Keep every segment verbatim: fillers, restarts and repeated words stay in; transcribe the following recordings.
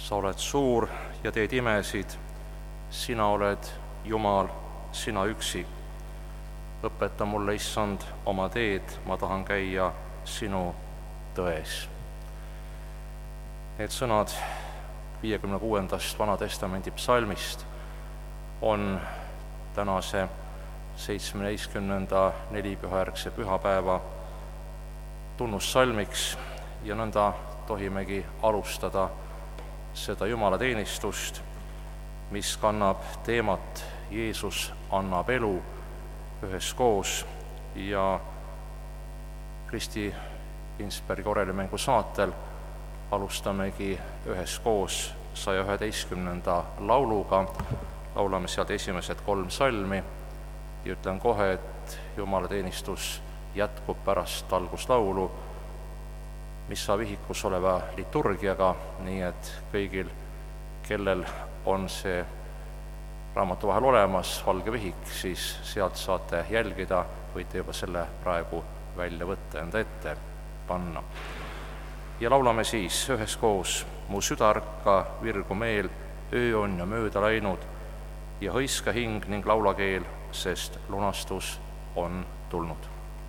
sa oled suur ja teed imesid, sina oled Jumal, sina üksi. Õpeta mulle, Issand, oma teed, ma tahan käia sinu tões. Need sõnad viiekümne kuuendast Vana Testamendi psalmist on tänase seitsmeteistkümnenda nelipühajärgse pühapäeva tunnussalmiks ja nõnda tohimegi alustada seda jumalateenistust, mis kannab teemat Jeesus annab elu üheskoos ja Kristi Innsbergi orellimängu saatel alustamegi üheskoos saja üheteistkümnenda lauluga, laulame sealt esimesed kolm salmi ja ütlen kohe, et jumalateenistus jätkub pärast alguslaulu, mis saab vihikus oleva liturgiaga, nii et kõigil, kellel on see raamatu vahel olemas, valge vihik, siis sealt saate jälgida, võite juba selle praegu välja võtta, enda ette panna. Ja laulame siis üheskoos: mu süda ärka, virgu meel, öö on ja mööda läinud ja hõiska hing ning laulakeel, sest lunastus on tulnud.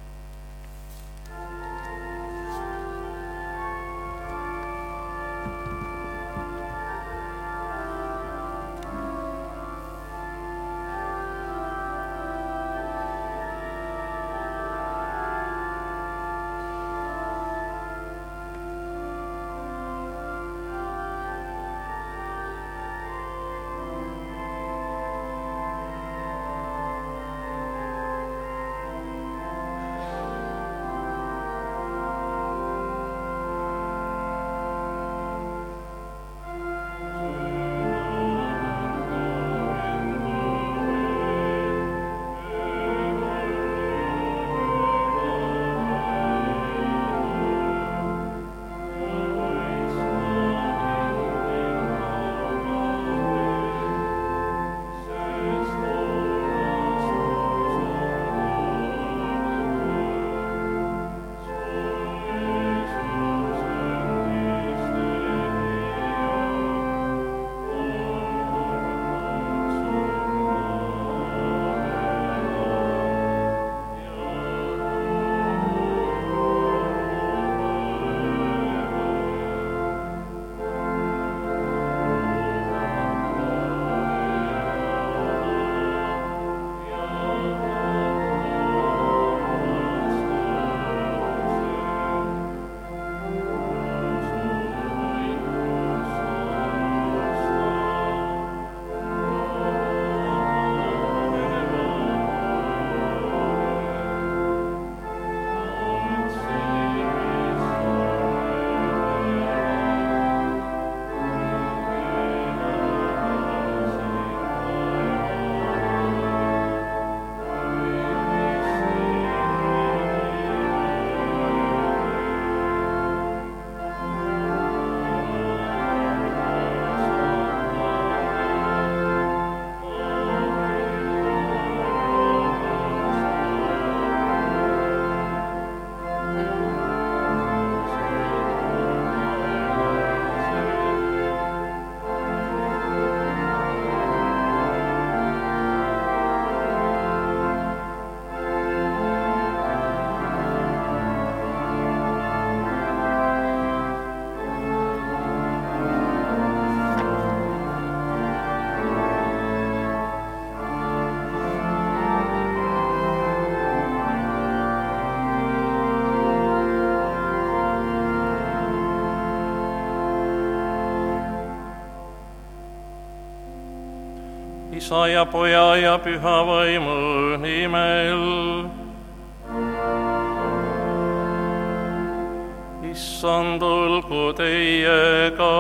Isa ja Poja ja Püha Vaimu nimel. Issand olgu teiega.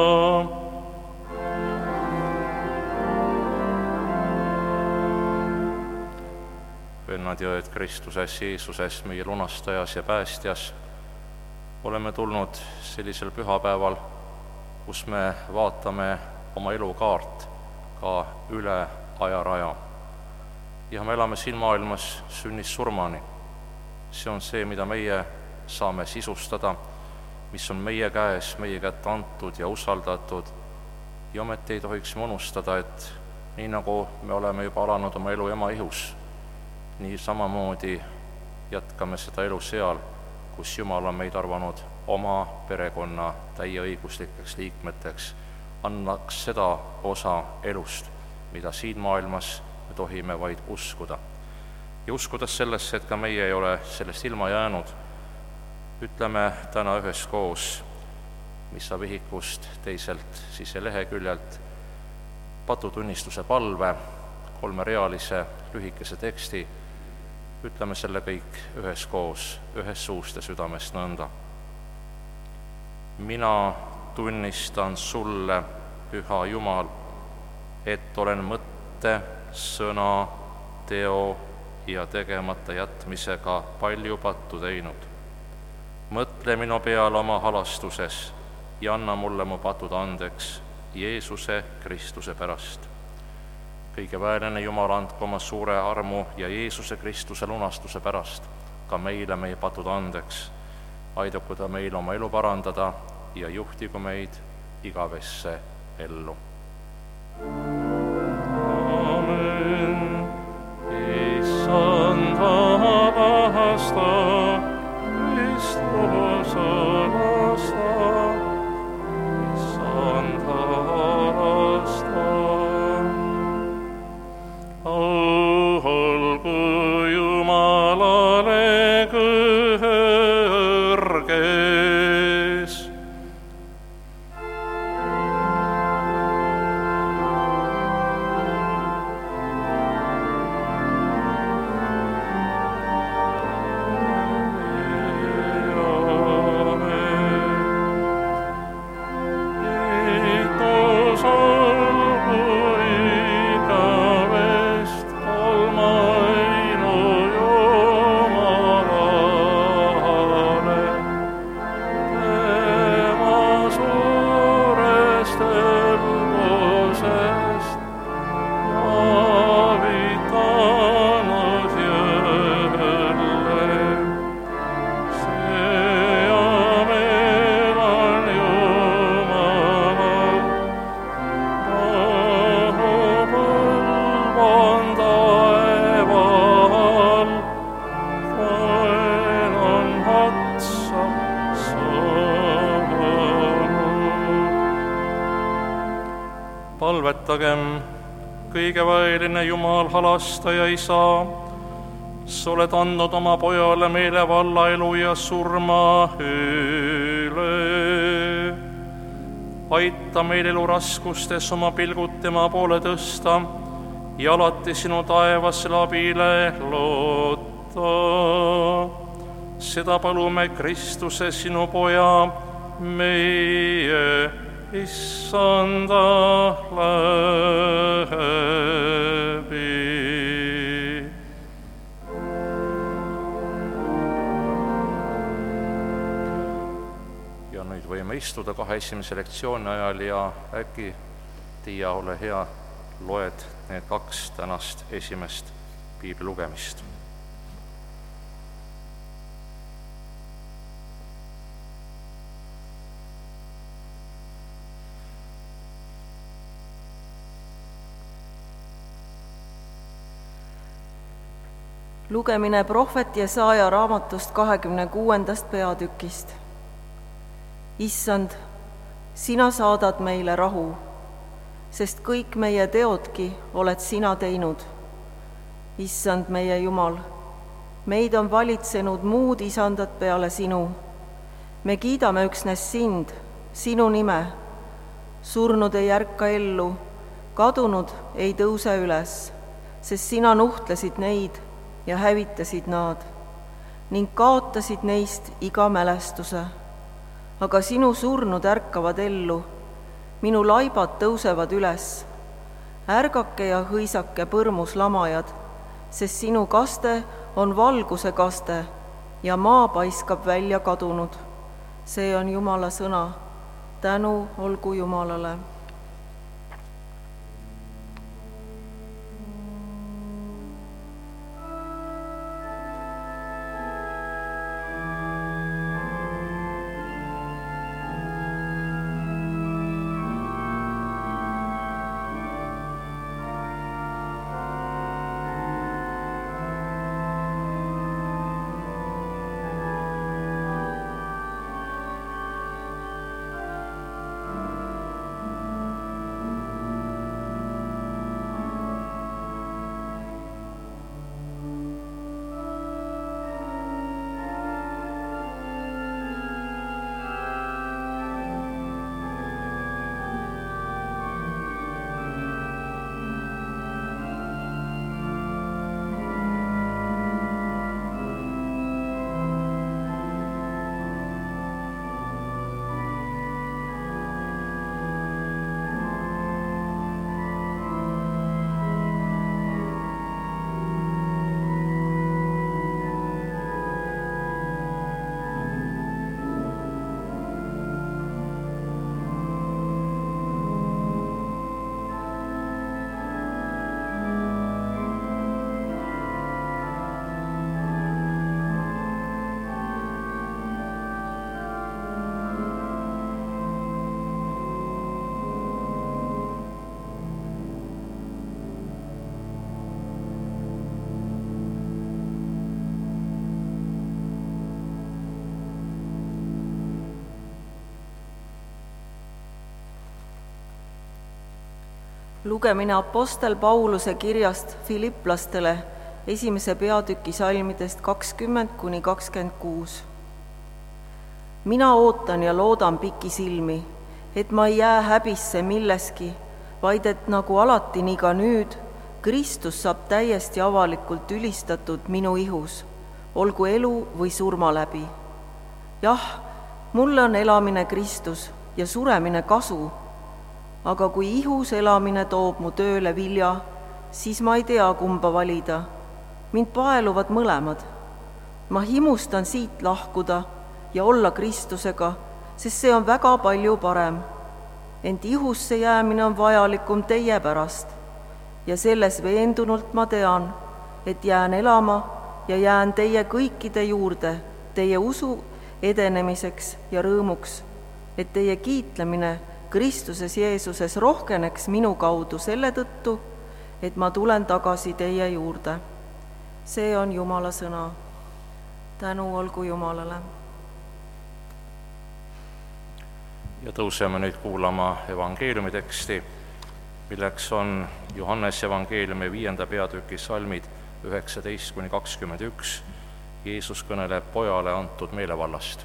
Vennad ja õed Kristuses, Jeesuses, meie lunastajas ja päästjas, oleme tulnud sellisel pühapäeval, kus me vaatame oma elukaart ka üle ajaraja. Ja me elame siin maailmas sünnist surmani. See on see, mida meie saame sisustada, mis on meie käes, meie kätte antud ja usaldatud ja ometi ei tohiks me unustada, et nii nagu me oleme juba alanud oma elu ema ihus, nii samamoodi jätkame seda elu seal, kus Jumal on meid arvanud oma perekonna täieõiguslikeks liikmeteks, annaks seda osa elust, mida siin maailmas me tohime vaid uskuda. Ja uskudes sellesse, et ka meie ei ole sellest ilma jäänud, ütleme täna üheskoos missa vihikust teiselt sise leheküljelt patutunnistuse palve, kolmerealise lühikese teksti, ütleme selle kõik üheskoos, ühes suust ja südamest nõnda. Mina tunnistan sulle, püha Jumal, et olen mõtte, sõna, teo ja tegemata jätmisega palju pattu teinud. Mõtle minu peale oma halastuses ja anna mulle mu patud andeks Jeesuse Kristuse pärast. Kõige väelene Jumal, andku oma suure armu ja Jeesuse Kristuse lunastuse pärast ka meile meie patud andeks. Aidaku ta meil oma elu parandada ja juhtigu meid igavesse ellu. Amen. Issand vabasta, Kristus alasta, Issand alasta. Olgu Jumalale kõrges. Palvetagem, kõige väeline Jumal, halastaja Isa, sa oled andnud oma pojale meile valla elu ja surma üle. Aita meil elu raskustes oma pilgud tema poole tõsta ja alati sinu taevasele abile loota. Seda palume Kristuse sinu poja, meie Issanda läbi. Ja nüüd võime istuda kahe esimese lektsiooni ajal ja äkki, Tiia, ole hea, loed need kaks tänast esimest piibli lugemist. Lugemine prohvet Jesaja raamatust kahekümne kuuendast peatükist. Issand, sina saadad meile rahu, sest kõik meie teodki oled sina teinud. Issand, meie Jumal, meid on valitsenud muud isandad peale sinu. Me kiidame üksnes sind, sinu nime. Surnud ei ärka ellu, kadunud ei tõuse üles, sest sina nuhtlesid neid ja hävitasid nad ning kaotasid neist iga mälestuse. Aga sinu surnud ärkavad ellu, minu laibad tõusevad üles. Ärgake ja hõisake põrmus lamajad, sest sinu kaste on valguse kaste ja maa paiskab välja kadunud. See on Jumala sõna. Tänu olgu Jumalale. lugemine Apostel Pauluse kirjast Filiplastele esimese peatüki salmidest kakskümmend kuni kakskümmend kuus. mina ootan ja loodan pikisilmi, et ma ei jää häbisse milleski, vaid et nagu alati, nii ka nüüd, Kristus saab täiesti avalikult ülistatud minu ihus, olgu elu või surma läbi. jah, mulle on elamine Kristus ja suremine kasu, aga kui ihus elamine toob mu tööle vilja, siis ma ei tea, kumba valida. mind paeluvad mõlemad. ma himustan siit lahkuda ja olla Kristusega, sest see on väga palju parem. ent ihusse jäämine on vajalikum teie pärast ja selles veendunult ma tean, et jään elama ja jään teie kõikide juurde teie usu edenemiseks ja rõõmuks, et teie kiitlemine Kristuses Jeesuses rohkeneks minu kaudu selle tõttu, et ma tulen tagasi teie juurde. see on Jumala sõna. tänu olgu Jumalale. ja tõuseme nüüd kuulama evangeeliumi teksti, milleks on Johannese evangeeliumi viienda peatüki salmid üheksateist kuni kakskümmend üks. Jeesus kõneleb pojale antud meelevallast.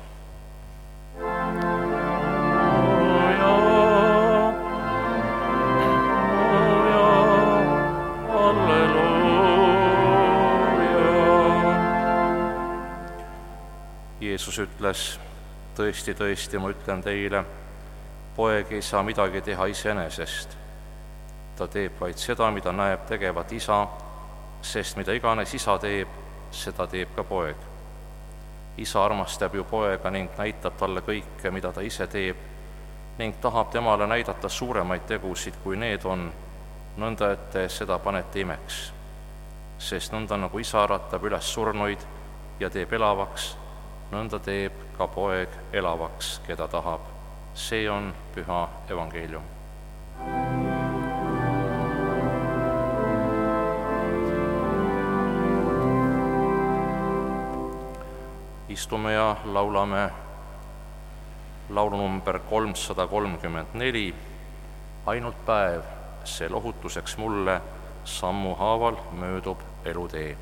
Jeesus ütles, tõesti, tõesti, ma ütlen teile, poeg ei saa midagi teha iseenesest. ta teeb vaid seda, mida näeb tegevat isa, sest mida iganes isa teeb, seda teeb ka poeg. isa armastab ju poega ning näitab talle kõike, mida ta ise teeb, ning tahab temale näidata suuremaid tegusid, kui need on, nõnda et te seda panete imeks. sest nõnda nagu isa äratab üles surnuid ja teeb elavaks, nõnda teeb ka poeg elavaks, keda tahab. see on püha evangeelium. istume ja laulame laulu number kolmsada kolmkümmend neli. ainult päev, see lohutuseks mulle, sammuhaaval möödub elutee.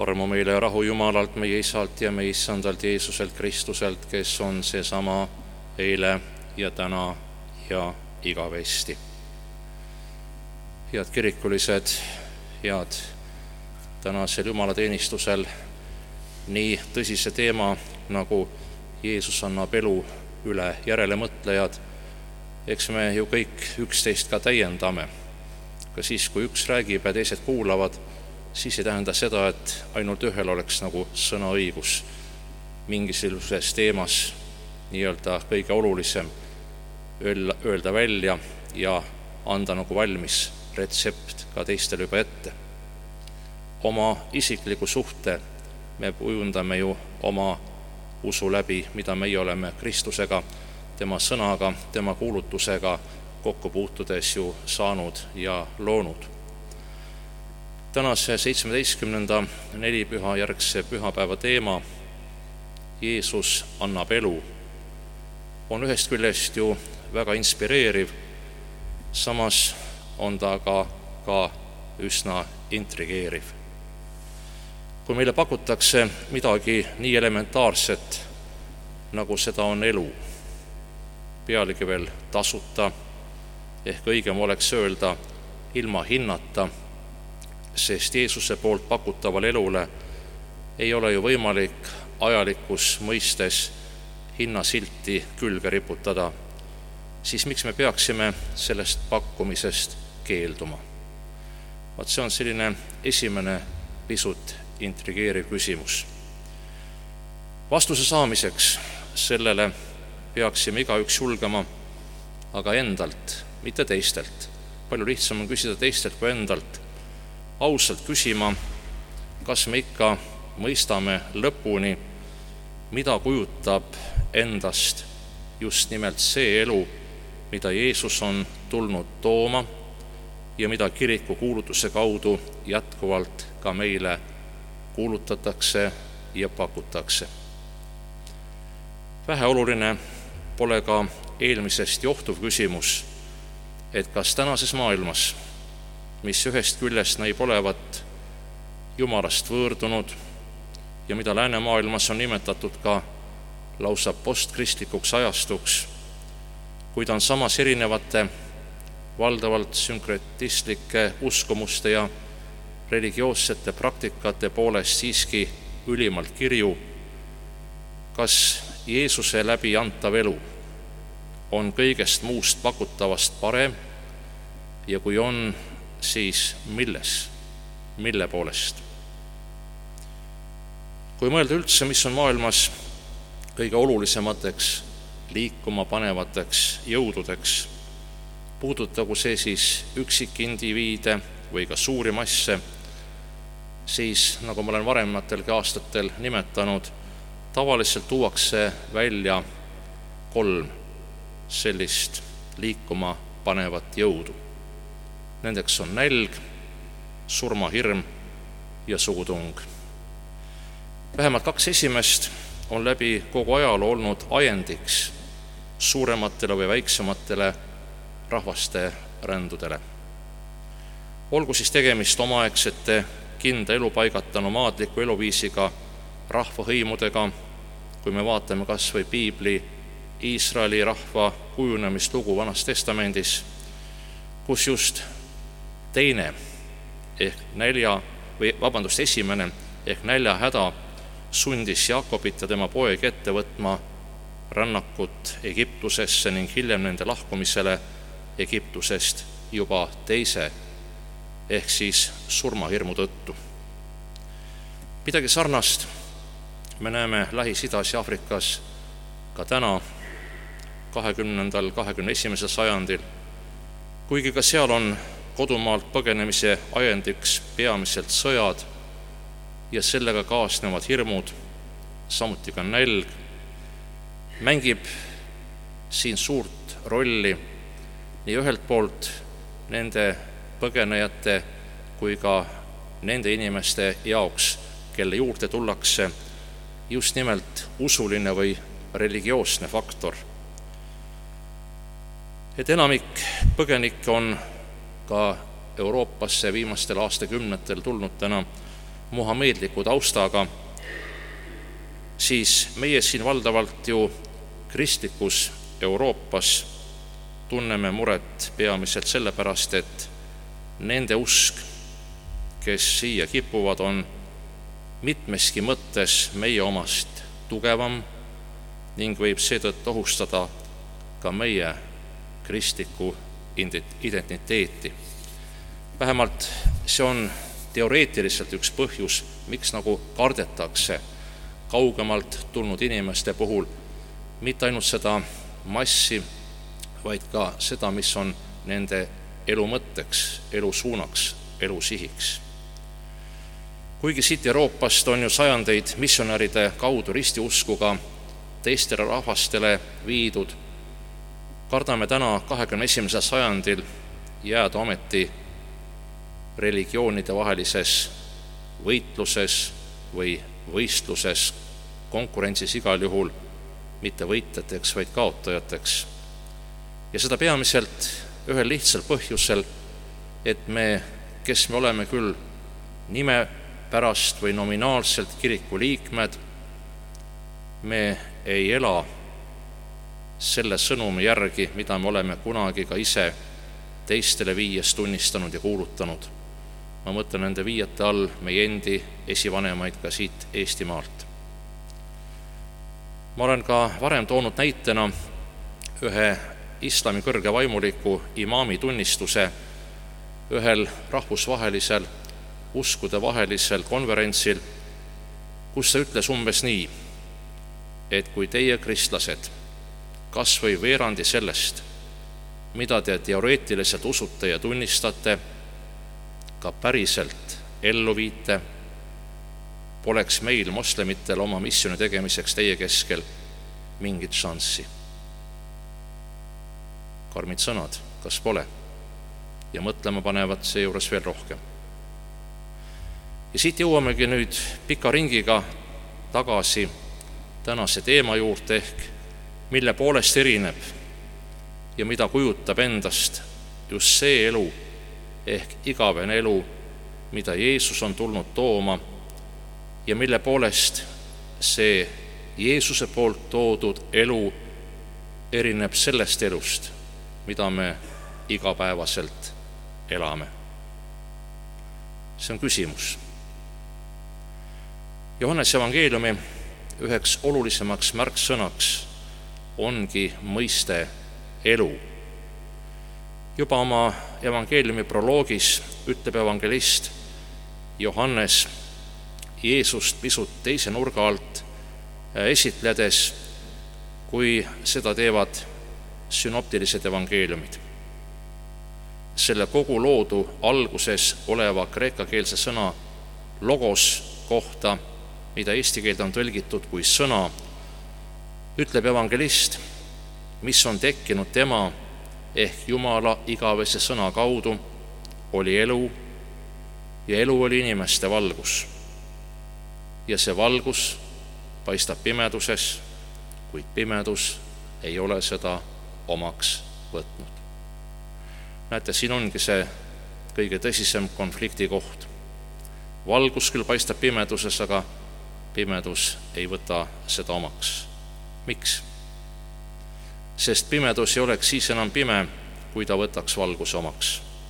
armu meile ja rahu Jumalalt, meie Isalt ja meie Issandalt Jeesuselt Kristuselt, kes on seesama eile ja täna ja igavesti. Head kirikulised, head tänasel jumalateenistusel nii tõsise teema nagu Jeesus annab elu üle järelemõtlejad, eks me ju kõik üksteist ka täiendame. Ka siis, kui üks räägib ja teised kuulavad, siis ei tähenda seda, et ainult ühel oleks nagu sõnaõigus mingisuguses teemas nii-öelda kõige olulisem öelda välja ja anda nagu valmis retsept ka teistele juba ette. Oma isikliku suhte me kujundame ju oma usu läbi, mida meie oleme Kristusega, tema sõnaga, tema kuulutusega kokku puutudes ju saanud ja loonud. Tänase seitsmeteistkümnenda nelipüha järgse pühapäeva teema Jeesus annab elu on ühest küljest ju väga inspireeriv, samas on ta ka, ka üsna intrigeeriv. Kui meile pakutakse midagi nii elementaarset, nagu seda on elu, pealegi veel tasuta, ehk õigem oleks öelda ilma hinnata, sest Jeesuse poolt pakutaval elule ei ole ju võimalik ajalikus mõistes hinnasilti külge riputada, siis miks me peaksime sellest pakkumisest keelduma? Vaat see on selline esimene pisut intrigeeriv küsimus. Vastuse saamiseks sellele peaksime igaüks julgema aga endalt, mitte teistelt. Palju lihtsam on küsida teistelt kui endalt. Ausalt küsima, kas me ikka mõistame lõpuni, mida kujutab endast just nimelt see elu, mida Jeesus on tulnud tooma ja mida kiriku kuulutuse kaudu jätkuvalt ka meile kuulutatakse ja pakutakse. Väheoluline pole ka eelmisest johtuv küsimus, et kas tänases maailmas, mis ühest küljest näib olevat Jumalast võõrdunud ja mida läänemaailmas on nimetatud ka lausa postkristlikuks ajastuks, kuid on samas erinevate valdavalt sünkretistlike uskumuste ja religioossete praktikate poolest siiski ülimalt kirju, kas Jeesuse läbi antav elu on kõigest muust pakutavast parem ja kui on, siis milles, mille poolest? Kui mõelda üldse, mis on maailmas kõige olulisemateks liikuma panevateks jõududeks, puudutagu see siis üksikindiviide või ka suuri masse, siis, nagu ma olen varematelgi aastatel nimetanud, tavaliselt tuuakse välja kolm sellist liikuma panevat jõudu. Nendeks on nälg, surmahirm ja sugutung. Vähemalt kaks esimest on läbi kogu ajaloo olnud ajendiks suurematele või väiksematele rahvaste rändudele. Olgu siis tegemist omaaegsete kinda elupaigat nomaadliku eluviisiga rahvahõimudega, kui me vaatame kas või piibli Iisraeli rahva kujunemislugu Vanas Testamendis, kus just teine ehk nälja või vabandust, esimene ehk näljahäda sundis Jaakobit ja tema poeg ette võtma rännakut Egiptusesse ning hiljem nende lahkumisele Egiptusest juba teise ehk siis surmahirmu tõttu. Midagi sarnast me näeme Lähis-Idas ja Aafrikas ka täna, kahekümnendal, kahekümne esimesel sajandil, kuigi ka seal on kodumaalt põgenemise ajendiks peamiselt sõjad ja sellega kaasnevad hirmud, samuti ka nälg, mängib siin suurt rolli nii ühelt poolt nende põgenejate kui ka nende inimeste jaoks, kelle juurde tullakse, just nimelt usuline või religioosne faktor. Et enamik põgenikke on ka Euroopasse viimastel aastakümnetel tulnud täna muhameedliku taustaga, siis meie siin valdavalt ju kristlikus Euroopas tunneme muret peamiselt sellepärast, et nende usk, kes siia kipuvad, on mitmeski mõttes meie omast tugevam ning võib seetõttu ohustada ka meie kristlikku identiteeti. Vähemalt see on teoreetiliselt üks põhjus, miks nagu kardetakse kaugemalt tulnud inimeste puhul mitte ainult seda massi, vaid ka seda, mis on nende elu mõtteks, elu suunaks, elu sihiks. Kuigi siit Euroopast on ju sajandeid missionäride kaudu ristiuskuga teistele rahvastele viidud, kardame täna kahekümne esimesel sajandil jääda ometi religioonide vahelises võitluses või võistluses, konkurentsis igal juhul mitte võitjateks, vaid kaotajateks. Ja seda peamiselt ühel lihtsal põhjusel, et me, kes me oleme küll nime pärast või nominaalselt kiriku liikmed, me ei ela selle sõnumi järgi, mida me oleme kunagi ka ise teistele viies tunnistanud ja kuulutanud. Ma mõtlen nende viiete all meie endi esivanemaid ka siit Eestimaalt. Ma olen ka varem toonud näitena ühe islami kõrge vaimuliku imaami tunnistuse ühel rahvusvahelisel uskude vahelisel konverentsil, kus ta ütles umbes nii, et kui teie kristlased kas või veerandi sellest, mida te teoreetiliselt usute ja tunnistate, ka päriselt ellu viite, poleks meil moslemitel oma missiooni tegemiseks teie keskel mingit šanssi. Karmid sõnad, kas pole? Ja mõtlema panevad seejuures veel rohkem. Ja siit jõuamegi nüüd pika ringiga tagasi tänase teema juurde, ehk mille poolest erineb ja mida kujutab endast just see elu, ehk igavene elu, mida Jeesus on tulnud tooma ja mille poolest see Jeesuse poolt toodud elu erineb sellest elust, mida me igapäevaselt elame. See on küsimus. Johannese evangeeliumi üheks olulisemaks märksõnaks ongi mõiste elu. Juba oma evangeeliumi proloogis ütleb evangelist Johannes Jeesust pisut teise nurga alt esitledes, kui seda teevad synoptilised evangeeliumid. Selle kogu loodu alguses oleva kreekakeelse sõna logos kohta, mida eesti keelde on tõlgitud kui sõna, ütleb evangelist, mis on tekkinud tema ehk Jumala igavese sõna kaudu, oli elu ja elu oli inimeste valgus. Ja see valgus paistab pimeduses, kuid pimedus ei ole seda omaks võtnud. Näete, siin ongi see kõige tõsisem konflikti koht. Valgus küll paistab pimeduses, aga pimedus ei võta seda omaks. Miks? Sest pimedus ei oleks siis enam pime, kui ta võtaks valguse omaks.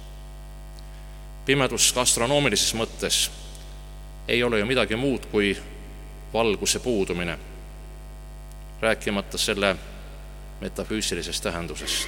Pimedus astronoomilises mõttes ei ole ju midagi muud kui valguse puudumine, rääkimata selle metafüüsilisest tähendusest.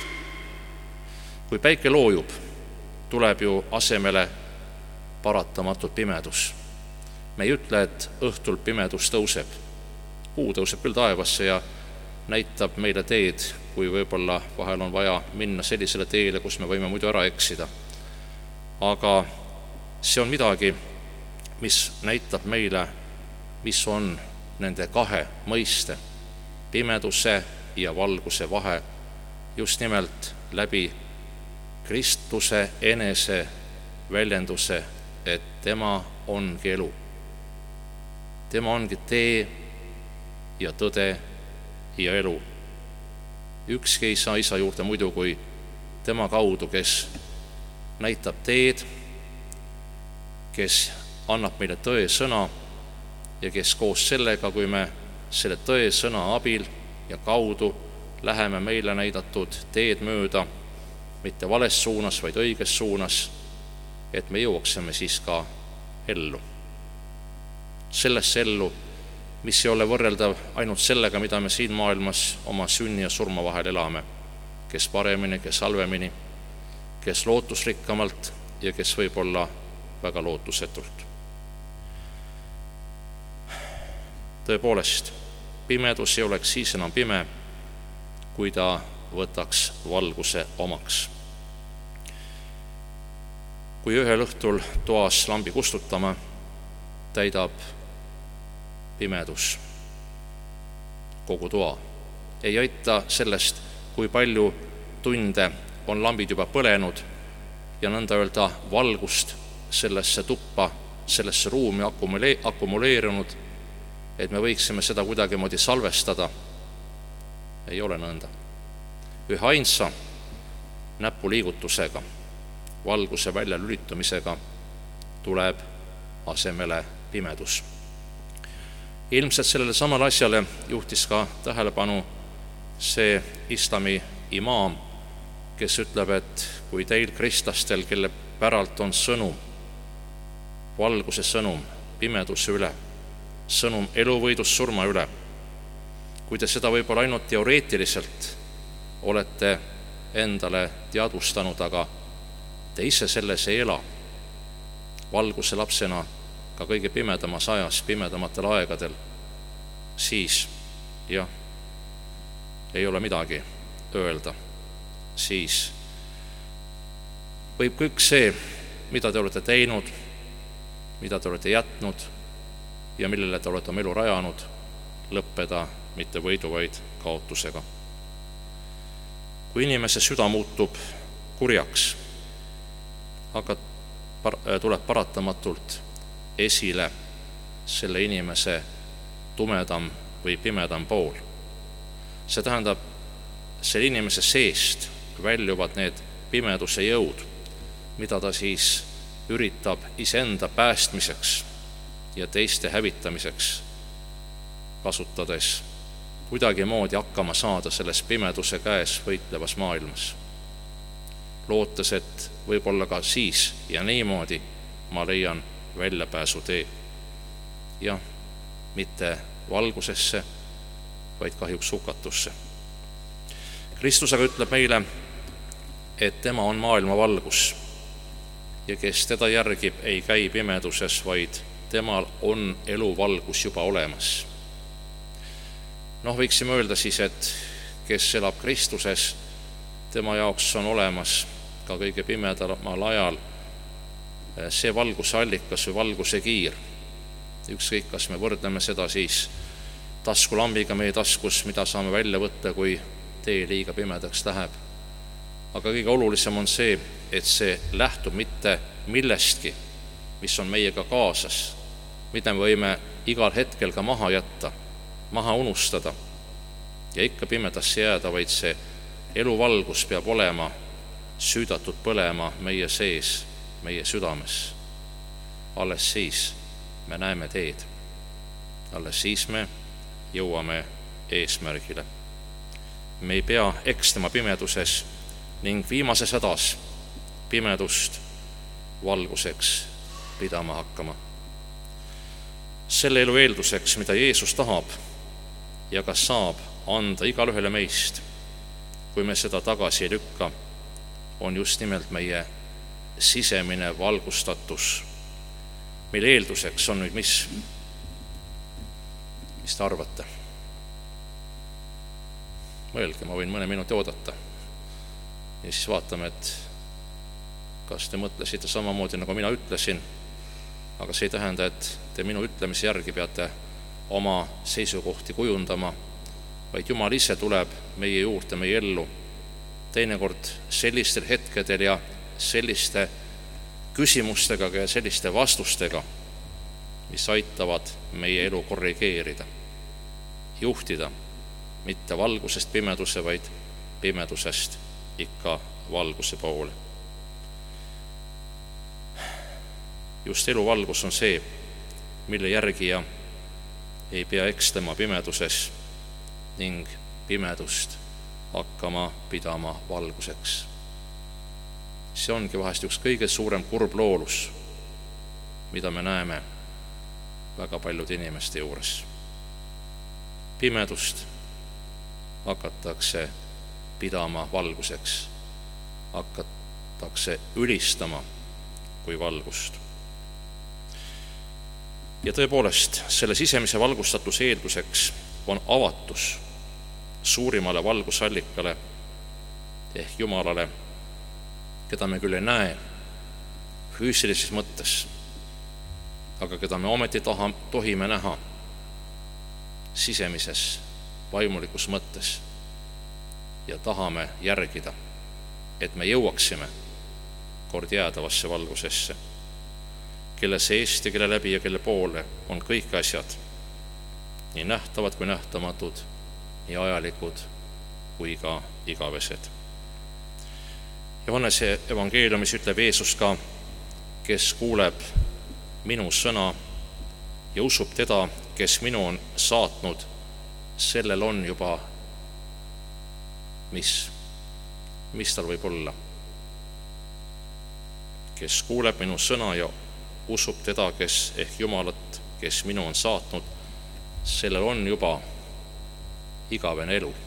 Kui päike loojub, tuleb ju asemele paratamatult pimedus. Me ei ütle, et õhtul pimedus tõuseb. Kuu tõuseb küll taevasse ja näitab meile teed, kui võib-olla vahel on vaja minna sellisele teele, kus me võime muidu ära eksida. Aga see on midagi, mis näitab meile, mis on nende kahe mõiste, pimeduse ja valguse vahe, just nimelt läbi Kristuse enese väljenduse, et tema ongi elu. Tema ongi tee ja tõde ja elu. Ükski ei saa isa juurde muidu kui tema kaudu, kes näitab teed, kes annab meile tõe sõna ja kes koos sellega, kui me selle tõe sõna abil ja kaudu läheme meile näidatud teed mööda, mitte vales suunas, vaid õiges suunas, et me jõuaksime siis ka ellu. Sellesse ellu, mis ei ole võrreldav ainult sellega, mida me siin maailmas oma sünni ja surma vahel elame, kes paremini, kes halvemini, kes lootusrikkamalt ja kes võib-olla väga lootusetult. Tõepoolest, pimedus ei oleks siis enam pime, kui ta võtaks valguse omaks. Kui ühel õhtul toas lambi kustutama, täidab pimedus kogu toa. Ei aita sellest, kui palju tunde on lambid juba põlenud ja nõnda öelda valgust sellesse tuppa, sellesse ruumi akumuleerunud, et me võiksime seda kuidagimoodi salvestada. Ei ole nõnda. Ühe ainsa näpuliigutusega, valguse välja lülitumisega tuleb asemele pimedus. Ilmselt sellele samale asjale juhtis ka tähelepanu see islami imaam, kes ütleb, et kui teil kristlastel, kelle päralt on sõnum, valguse sõnum pimeduse üle, sõnum eluvõidust surma üle, kui te seda võib-olla ainult teoreetiliselt olete endale teadvustanud, aga te ise selles ei ela, valguse lapsena ka kõige pimedamas ajas, pimedamatel aegadel, siis jah, ei ole midagi öelda. Siis võib kõik see, mida te olete teinud, mida te olete jätnud ja millele te olete oma elu rajanud, lõppeda mitte võidu, vaid kaotusega. Kui inimese süda muutub kurjaks, hakkab, tuleb paratamatult esile selle inimese tumedam või pimedam pool. See tähendab, selle inimese seest väljuvad need pimeduse jõud, mida ta siis üritab iseenda päästmiseks ja teiste hävitamiseks kasutades kuidagimoodi hakkama saada selles pimeduse käes võitlevas maailmas. Lootes, et võib-olla ka siis ja niimoodi ma leian väljapääsu tee. Ja mitte valgusesse, vaid kahjuks hukatusse. Kristus aga ütleb meile, et tema on maailma valgus ja kes teda järgib, ei käi pimeduses, vaid temal on eluvalgus juba olemas. Noh, võiksime öelda siis, et kes elab Kristuses, tema jaoks on olemas ka kõige pimedamal ajal see valguse allikas või valguse kiir. Ükskõik, kas me võrdleme seda siis taskulambiga meie taskus, mida saame välja võtta, kui tee liiga pimedaks läheb. Aga kõige olulisem on see, et see lähtub mitte millestki, mis on meiega kaasas, mida me võime igal hetkel ka maha jätta, maha unustada ja ikka pimedasse jääda, vaid see eluvalgus peab olema süüdatud põlema meie sees, meie südames. Alles siis me näeme teed. Alles siis me jõuame eesmärgile. Me ei pea ekstama pimeduses ning viimases hädas pimedust valguseks pidama hakkama. Selle elu eelduseks, mida Jeesus tahab ja kas saab anda igal ühele meist, kui me seda tagasi ei lükka, on just nimelt meie sisemine valgustatus, mille eelduseks on nüüd mis? Mis te arvate? Mõelge, ma võin mõne minuti oodata ja siis vaatame, et kas te mõtlesite samamoodi, nagu mina ütlesin, aga see ei tähenda, et te minu ütlemise järgi peate oma seisukohti kujundama, vaid Jumal ise tuleb meie juurde, meie ellu, teinekord sellistel hetkedel ja selliste küsimustega ja selliste vastustega, mis aitavad meie elu korrigeerida, juhtida, mitte valgusest pimeduse, vaid pimedusest ikka valguse poole. just eluvalgus on see, mille järgija ei pea ekslema pimeduses ning pimedust hakkama pidama valguseks. See ongi vahest üks kõige suurem kurbloolus, mida me näeme väga paljude inimeste juures. Pimedust hakatakse pidama valguseks, hakatakse ülistama kui valgust. Ja tõepoolest, selle sisemise valgustatuse eelduseks on avatus suurimale valgusallikale ehk Jumalale, keda me küll ei näe füüsilises mõttes, aga keda me ometi taha, tohime näha sisemises vaimulikus mõttes ja tahame järgida, et me jõuaksime kord jäädavasse valgusesse, kelle seest ja kelle läbi ja kelle poole on kõik asjad, nii nähtavad kui nähtamatud, nii ajalikud kui ka igavesed. Johannese evangeeliumis ütleb Jeesus ka, kes kuuleb minu sõna ja usub teda, kes minu on saatnud, sellel on juba mis, mis tal võib olla. Kes kuuleb minu sõna ja usub teda, kes ehk Jumalat, kes minu on saatnud, sellel on juba igavene elu.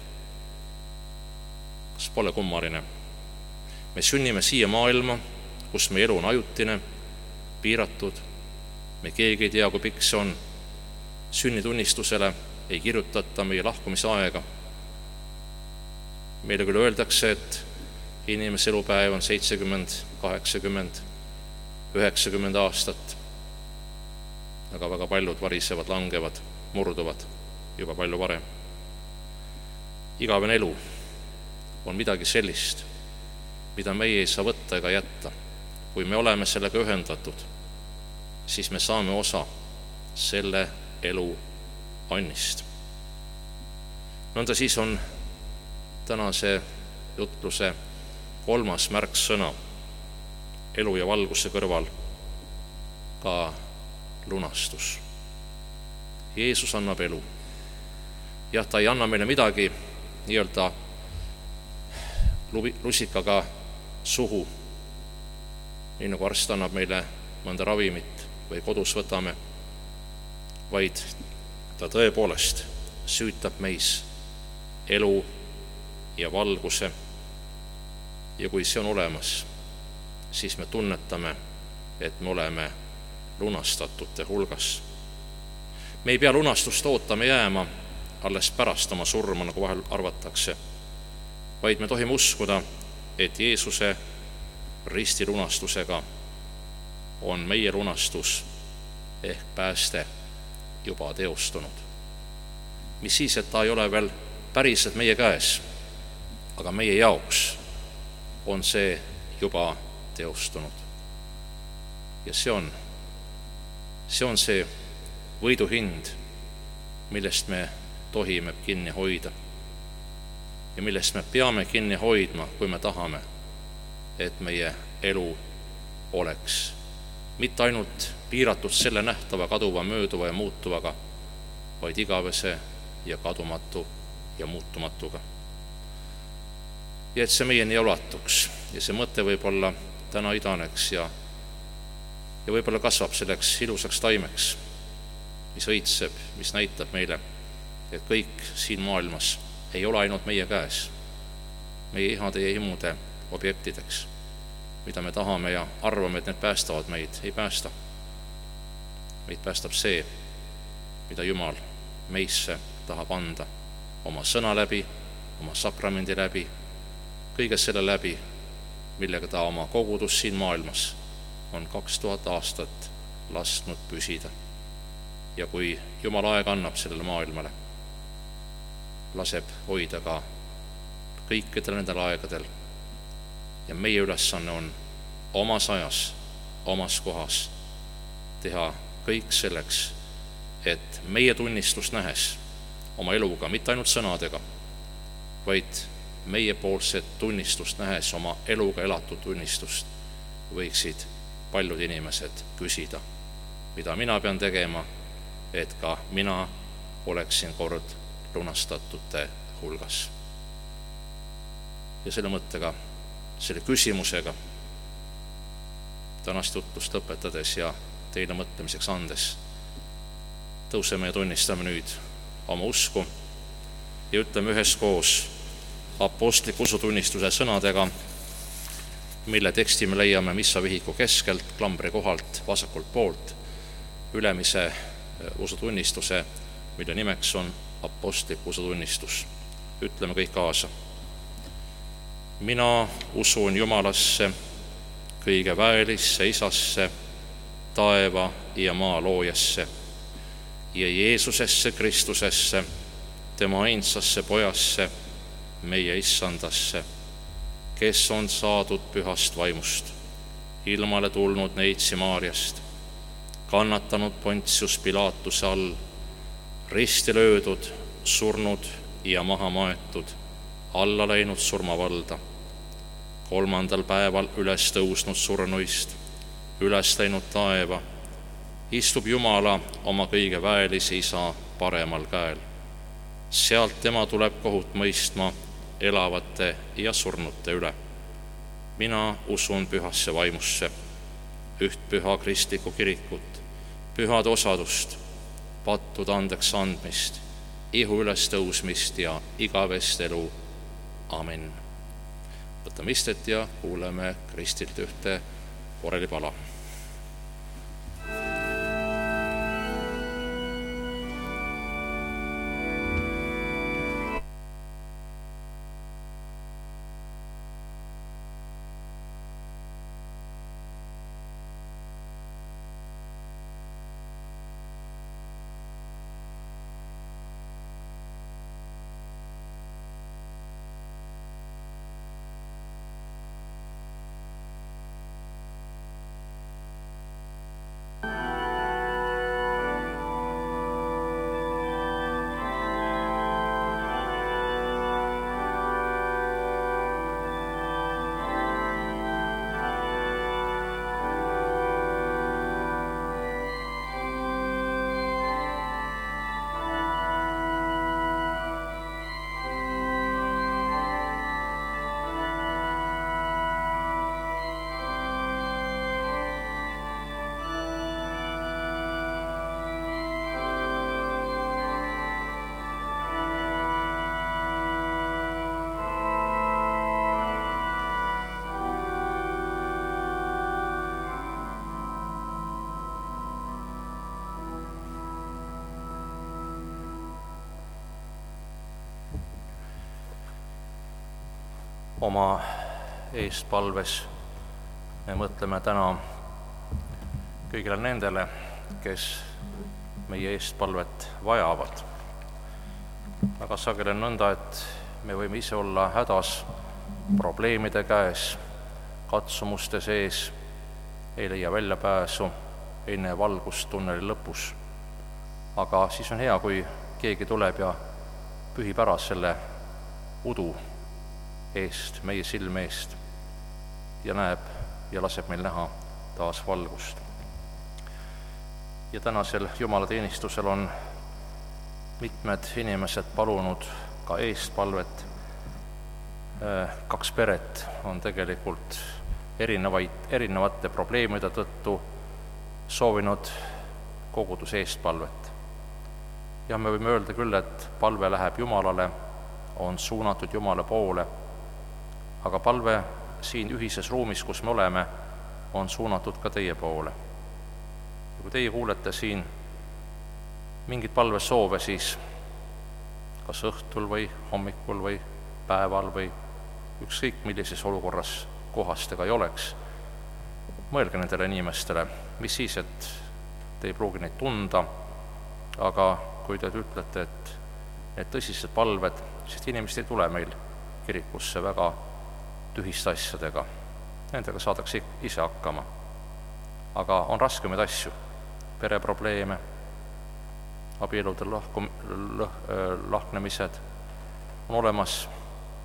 Kas pole kummaline? Me sünnime siia maailma, kus meie elu on ajutine, piiratud, me keegi ei tea, kui pikk see on. Sünnitunnistusele ei kirjutata meie lahkumise aega. Meile küll öeldakse, et inimese elupäev on seitsekümmend, kaheksakümmend, üheksakümmend aastat, aga väga paljud varisevad, langevad, murduvad juba palju varem. Igavene elu on midagi sellist, mida meie ei saa võtta ega jätta. Kui me oleme sellega ühendatud, siis me saame osa selle elu annist. Nõnda siis on tänase jutluse kolmas märksõna elu ja valguse kõrval ka lunastus. Jeesus annab elu. Jah, ta ei anna meile midagi nii-öelda lusikaga suhu, nii nagu arst annab meile mõnda ravimit või kodus võtame, vaid ta tõepoolest süütab meis elu ja valguse. Ja kui see on olemas, siis me tunnetame, et me oleme lunastatute hulgas. Me ei pea lunastust ootama jääma alles pärast oma surma, nagu vahel arvatakse, vaid me tohime uskuda, et Jeesuse ristilunastusega on meie lunastus ehk pääste juba teostunud. Mis siis, et ta ei ole veel päriselt meie käes, aga meie jaoks on see juba teostunud. Ja see on, see on see võiduhind, millest me tohime kinni hoida ja millest me peame kinni hoidma, kui me tahame, et meie elu oleks mitte ainult piiratud selle nähtava, kaduva, mööduva ja muutuvaga, vaid igavese ja kadumatu ja muutumatuga. Ja et see meieni ulatuks ja see mõte võib-olla täna idaneks ja, ja võib-olla kasvab selleks ilusaks taimeks, mis õitseb, mis näitab meile, et kõik siin maailmas ei ole ainult meie käes, meie ihade ja himude objektideks, mida me tahame ja arvame, et need päästavad meid, ei päästa. Meid päästab see, mida Jumal meisse tahab anda oma sõna läbi, oma sakramendi läbi, kõige selle läbi, millega ta oma kogudus siin maailmas on kaks tuhat aastat lasknud püsida. Ja kui Jumal aega annab sellele maailmale, laseb hoida ka kõikidel nendel aegadel. Ja meie ülesanne on omas ajas, omas kohas teha kõik selleks, et meie tunnistust nähes oma eluga, mitte ainult sõnadega, vaid meie poolset tunnistust nähes oma eluga elatud tunnistust võiksid paljud inimesed küsida, mida mina pean tegema, et ka mina oleksin kord lunastatute hulgas. Ja selle mõttega, selle küsimusega tänast jutlust lõpetades ja teile mõtlemiseks andes tõuseme ja tunnistame nüüd oma usku ja ütleme üheskoos apostliku usutunnistuse sõnadega, mille teksti me leiame missavihiku keskelt, klambri kohalt, vasakult poolt, ülemise usutunnistuse, mille nimeks on apostlik usutunnistus. Ütleme kõik kaasa. Mina usun Jumalasse, kõige väelisse Isasse, taeva ja maa loojasse ja Jeesusesse Kristusesse, tema ainsasse pojasse, meie issandasse, kes on saadud pühast vaimust, ilmale tulnud neitsi Maarjast, kannatanud Pontius Pilatuse all, risti löödud, surnud ja maha maetud, alla läinud surmavalda, kolmandal päeval üles tõusnud surnuist, üles läinud taeva, istub Jumala oma kõige väelise Isa paremal käel. Sealt tema tuleb kohut mõistma elavate ja surnute üle. Mina usun pühasse vaimusse, üht püha kristlikku kirikut, pühad osadust, pattude andeks andmist, ihu üles tõusmist ja igavest elu. Amen. Võtame istet ja kuuleme Kristilt ühte orelipala. Oma eestpalves me mõtleme täna kõigile nendele, kes meie eestpalvet vajavad. Väga sageli on nõnda, et me võime ise olla hädas probleemide käes, katsumuste sees, ei leia väljapääsu, ei näe valgust tunneli lõpus. Aga siis on hea, kui keegi tuleb ja pühib ära selle udu eest, meie silme eest ja näeb ja laseb meil näha taas valgust. Ja tänasel jumalateenistusel on mitmed inimesed palunud ka eestpalvet. Kaks peret on tegelikult erinevaid, erinevate probleemide tõttu soovinud koguduse eestpalvet. Ja me võime öelda küll, et palve läheb Jumalale, on suunatud Jumala poole, aga palve siin ühises ruumis, kus me oleme, on suunatud ka teie poole. Ja kui teie kuulete siin mingit palvesoove, siis kas õhtul või hommikul või päeval või ükskõik millises olukorras kohas te ka ei oleks, mõelge nendele inimestele, mis siis, et te ei pruugi neid tunda, aga kui te ütlete, et need tõsised palved, sest inimesed ei tule meil kirikusse väga tühiste asjadega. Nendega saadakse ise hakkama. Aga on raskemaid asju, pereprobleeme, abielude lahku, lõh, lahknemised, on olemas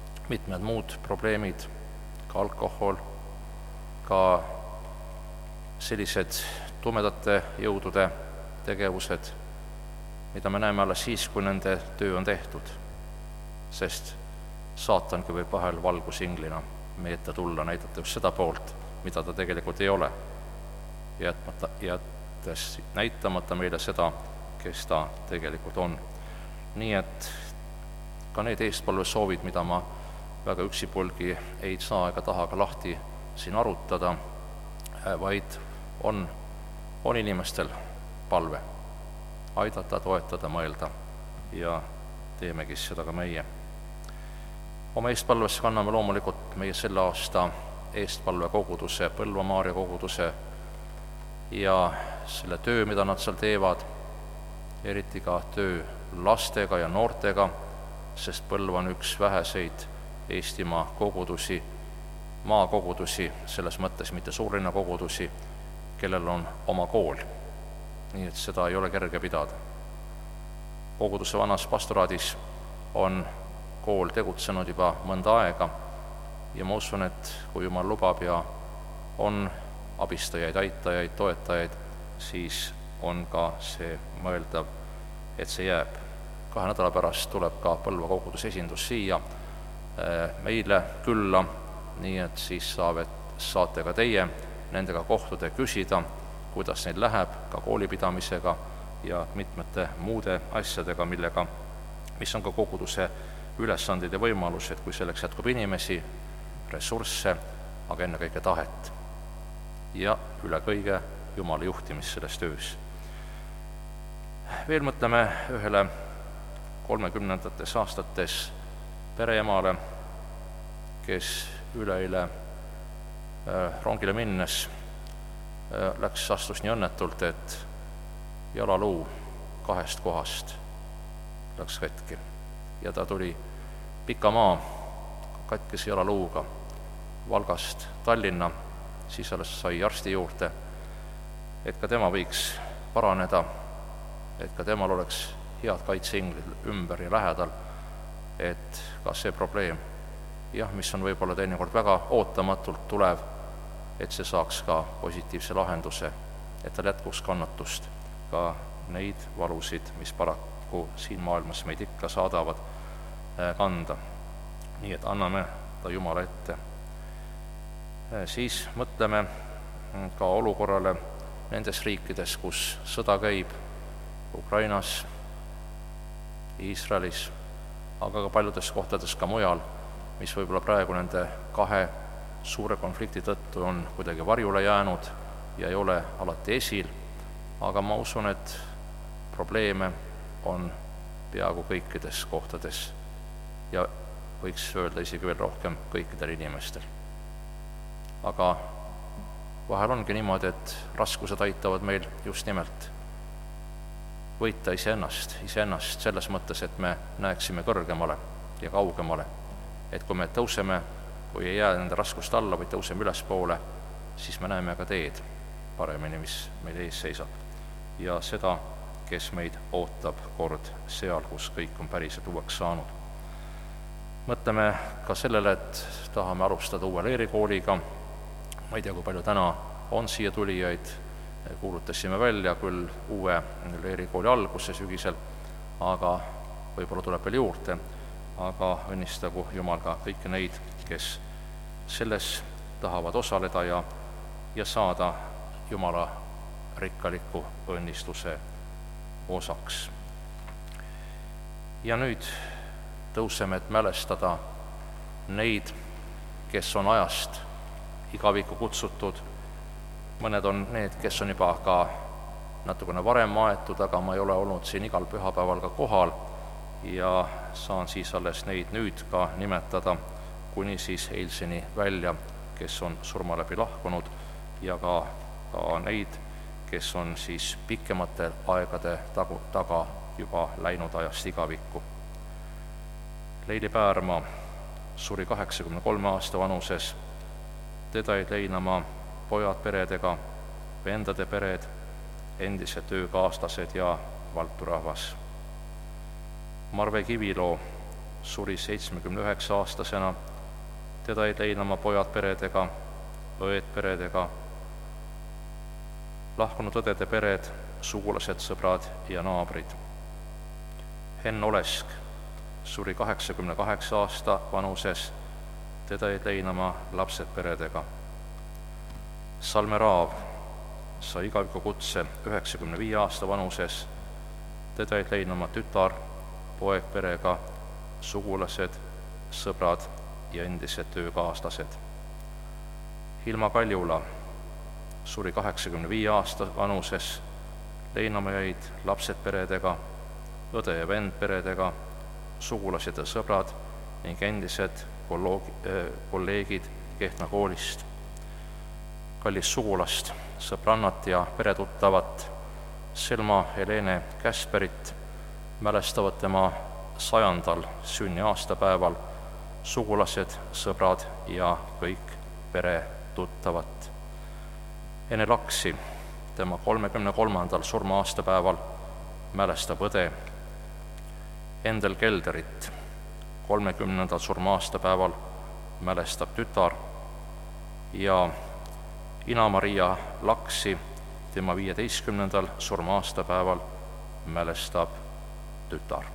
mitmed muud probleemid, ka alkohol, ka sellised tumedate jõudude tegevused, mida me näeme alles siis, kui nende töö on tehtud, sest saatangi võib vahel valgusinglina meie ette tulla, näidata just seda poolt, mida ta tegelikult ei ole, jätmata, jättes näitamata meile seda, kes ta tegelikult on. Nii et ka need eestpalvesoovid, mida ma väga üksipulgi ei saa ega taha ka lahti siin arutada, vaid on, on inimestel palve aidata, toetada, mõelda ja teemegi seda ka meie. Oma eestpalvesse kanname loomulikult meie selle aasta eestpalvekoguduse, Põlva Maarja koguduse ja selle töö, mida nad seal teevad, eriti ka töö lastega ja noortega, sest Põlva on üks väheseid Eestimaa kogudusi, maakogudusi, selles mõttes mitte suurlinna kogudusi, kellel on oma kool. Nii et seda ei ole kerge pidada. Koguduse vanas pastoraadis on kool tegutsenud juba mõnda aega ja ma usun, et kui Jumal lubab ja on abistajaid, aitajaid, toetajaid, siis on ka see mõeldav, et see jääb. Kahe nädala pärast tuleb ka Põlva koguduse esindus siia meile külla, nii et siis saavad, saate ka teie nendega kohtuda ja küsida, kuidas neil läheb ka koolipidamisega ja mitmete muude asjadega, millega, mis on ka koguduse ülesanded ja võimalused, kui selleks jätkub inimesi, ressursse, aga ennekõike tahet. Ja üle kõige Jumala juhtimist selles töös. Veel mõtleme ühele kolmekümnendates aastates pereemale, kes üleeile rongile minnes läks, astus nii õnnetult, et jalaluu kahest kohast läks katki ja ta tuli pika maa katkise jalaluuga Valgast Tallinna, siis alles sai arsti juurde, et ka tema võiks paraneda, et ka temal oleks head kaitseinglid ümber ja lähedal, et ka see probleem, jah, mis on võib-olla teinekord väga ootamatult tulev, et see saaks ka positiivse lahenduse, et tal jätkuks kannatust ka neid valusid, mis paraku siin maailmas meid ikka saadavad kanda. Nii et anname ta Jumala ette. Siis mõtleme ka olukorrale nendes riikides, kus sõda käib, Ukrainas, Iisraelis, aga ka paljudes kohtades ka mujal, mis võib-olla praegu nende kahe suure konflikti tõttu on kuidagi varjule jäänud ja ei ole alati esil, aga ma usun, et probleeme on peaaegu kõikides kohtades ja võiks öelda isegi veel rohkem kõikidel inimestel. Aga vahel ongi niimoodi, et raskused aitavad meil just nimelt võita iseennast, iseennast selles mõttes, et me näeksime kõrgemale ja kaugemale, et kui me tõuseme, kui ei jää nende raskust alla või tõuseme ülespoole, siis me näeme ka teed paremini, mis meil ees seisab ja seda, kes meid ootab kord seal, kus kõik on päriselt uueks saanud. Mõtleme ka sellele, et tahame alustada uue leerikooliga, ma ei tea, kui palju täna on siia tulijaid, kuulutasime välja küll uue leerikooli alguse sügisel, aga võib-olla tuleb veel juurde, aga õnnistagu Jumal ka kõiki neid, kes selles tahavad osaleda ja, ja saada Jumala rikkaliku õnnistuse osaks. Ja nüüd tõuseme, et mälestada neid, kes on ajast igavikku kutsutud. Mõned on need, kes on juba ka natukene varem maetud, aga ma ei ole olnud siin igal pühapäeval ka kohal ja saan siis alles neid nüüd ka nimetada, kuni siis eilseni välja, kes on surma läbi lahkunud ja ka, ka neid, kes on siis pikemate aegade tagu, taga juba läinud ajast igavikku. Leili Päärma suri kaheksakümne kolme aasta vanuses, teda jäid leinama pojad peredega, vendade pered, endised töökaaslased ja valturahvas. Marve Kiviloo suri seitsmekümne üheksa aastasena, teda jäid leinama pojad peredega, õed peredega, lahkunud õdede pered, sugulased, sõbrad ja naabrid. Henn Olesk suri kaheksakümne kaheksa aasta vanuses, teda jäid leinama lapsed peredega. Salme Raav sai igavikukutse üheksakümne viie aasta vanuses, teda jäid leinama tütar, poeg perega, sugulased, sõbrad ja endised töökaaslased. Hilma Kaljula suri kaheksakümne viie aasta vanuses, leinama jäid lapsed peredega, õde ja vend peredega, sugulased ja sõbrad ning endised kolleegid Kehtna koolist. Kallis sugulast, sõbrannat ja peretuttavat Selma Helene Käsperit mälestavad tema sajandal sünniaastapäeval sugulased, sõbrad ja kõik peretuttavat. Ene Laksi tema kolmekümne kolmandal surma-aastapäeval mälestab õde. Endel Kelderit kolmekümnendal surma-aastapäeval mälestab tütar ja Ina-Maria Laksi tema viieteistkümnendal surma-aastapäeval mälestab tütar.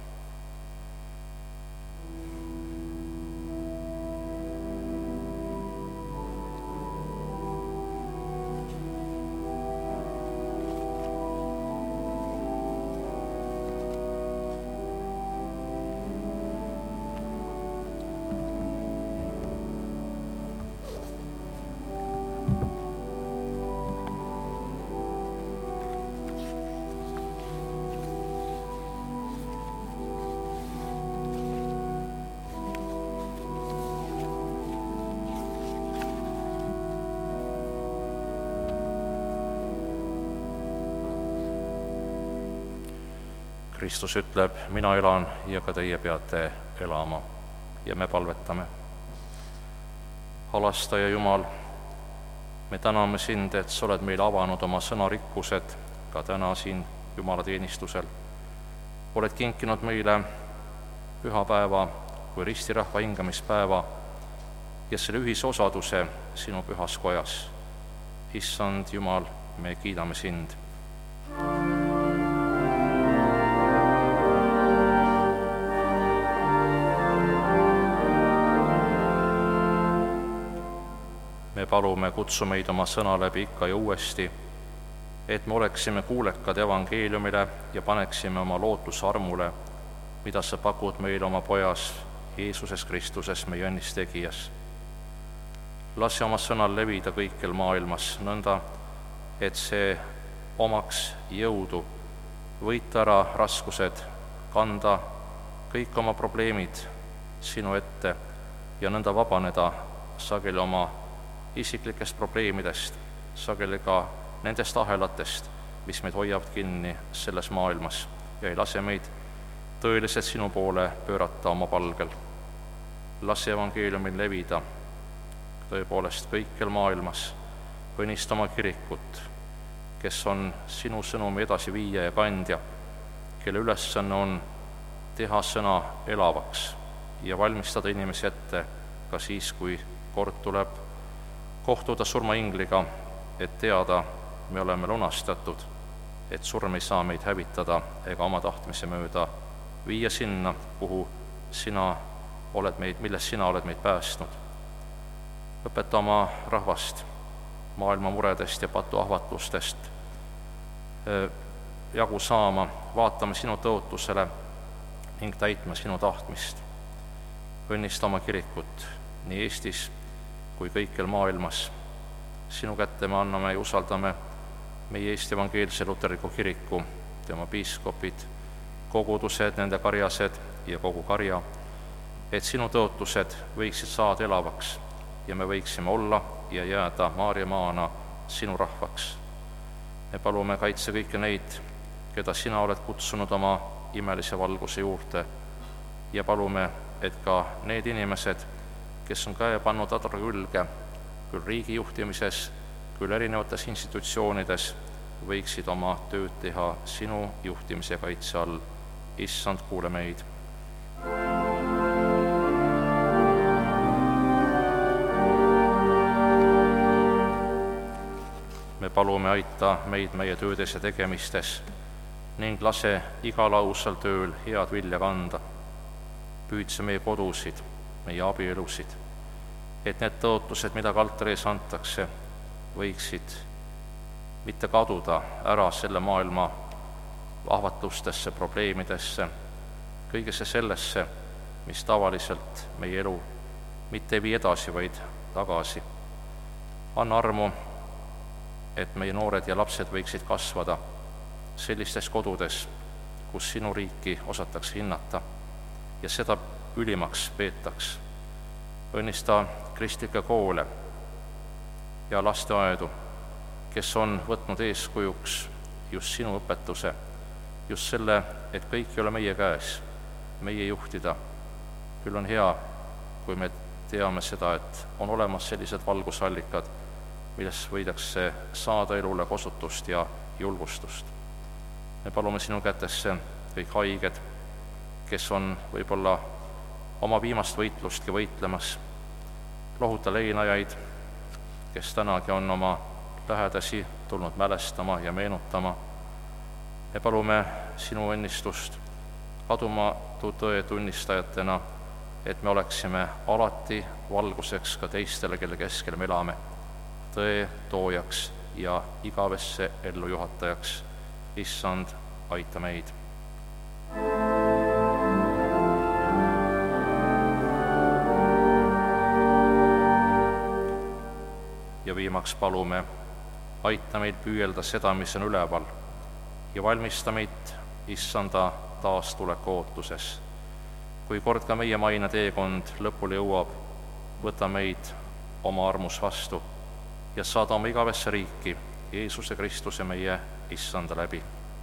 Kristus ütleb, mina elan ja ka teie peate elama ja me palvetame. Halastaja Jumal, me täname sind, et sa oled meile avanud oma sõnarikkused ka täna siin jumalateenistusel. Oled kinkinud meile pühapäeva kui ristirahva hingamispäeva ja selle ühisosaduse sinu pühas kojas. Issand Jumal, me kiidame sind. Me palume, kutsu meid oma sõna läbi ikka ja uuesti, et me oleksime kuulekad evangeeliumile ja paneksime oma lootuse armule, mida sa pakud meile oma pojas, Jeesuses Kristuses, meie õnnistegijas. Lase oma sõnal levida kõikjal maailmas nõnda, et see omaks jõudu, võita ära raskused, kanda kõik oma probleemid sinu ette ja nõnda vabaneda sageli oma isiklikest probleemidest, sageli ka nendest ahelatest, mis meid hoiavad kinni selles maailmas ja ei lase meid tõeliselt sinu poole pöörata oma palgel. Lase evangeeliumil levida tõepoolest kõikjal maailmas, õnnista oma kirikut, kes on sinu sõnumi edasiviija ja kandja, kelle ülesanne on teha sõna elavaks ja valmistada inimesi ette ka siis, kui kord tuleb kohtuda surmaingliga, et teada, me oleme lunastatud, et surm ei saa meid hävitada ega oma tahtmise mööda viia sinna, kuhu sina oled meid, millest sina oled meid päästnud. Õpeta oma rahvast maailma muredest ja patuahvatlustest jagu saama, vaatama sinu tõotusele ning täitma sinu tahtmist. Õnnista oma kirikut nii Eestis kui kõikjal maailmas. Sinu kätte me anname ja usaldame meie Eesti Evangeelse Luterliku Kiriku, tema piiskopid, kogudused, nende karjased ja kogu karja, et sinu tõotused võiksid saada elavaks ja me võiksime olla ja jääda Maarjamaana sinu rahvaks. Me palume kaitse kõiki neid, keda sina oled kutsunud oma imelise valguse juurde ja palume, et ka need inimesed, kes on käe pannud adra külge, küll riigi juhtimises, küll erinevates institutsioonides, võiksid oma tööd teha sinu juhtimise ja kaitse all. Issand, kuule meid. Me palume, aita meid meie töödes ja tegemistes ning lase igal ausal tööl head vilja kanda. Püüdse meie kodusid, meie abielusid, et need tõotused, mida ka altari ees antakse, võiksid mitte kaduda ära selle maailma ahvatlustesse, probleemidesse, kõigesse sellesse, mis tavaliselt meie elu mitte ei vii edasi, vaid tagasi. Anna armu, et meie noored ja lapsed võiksid kasvada sellistes kodudes, kus sinu riiki osatakse hinnata ja seda ülimaks peetaks. Õnnista kristlikke koole ja lasteaedu, kes on võtnud eeskujuks just sinu õpetuse, just selle, et kõik ei ole meie käes, meie juhtida. Küll on hea, kui me teame seda, et on olemas sellised valgusallikad, millest võidakse saada elule kosutust ja julgustust. Me palume sinu kätesse kõik haiged, kes on võib-olla oma viimast võitlustki võitlemas, lohuta leinajaid, kes tänagi on oma lähedasi tulnud mälestama ja meenutama. Me palume sinu õnnistust kadumatu tõe tunnistajatena, et me oleksime alati valguseks ka teistele, kelle keskel me elame, tõe toojaks ja igavesse ellujuhatajaks. Issand, aita meid. Ja viimaks palume, aita meid püüelda seda, mis on üleval, ja valmista meid Issanda taastuleku ootuses. Kui kord ka meie maine teekond lõpule jõuab, võta meid oma armus vastu ja saada oma igavesse riiki Jeesuse Kristuse meie Issanda läbi.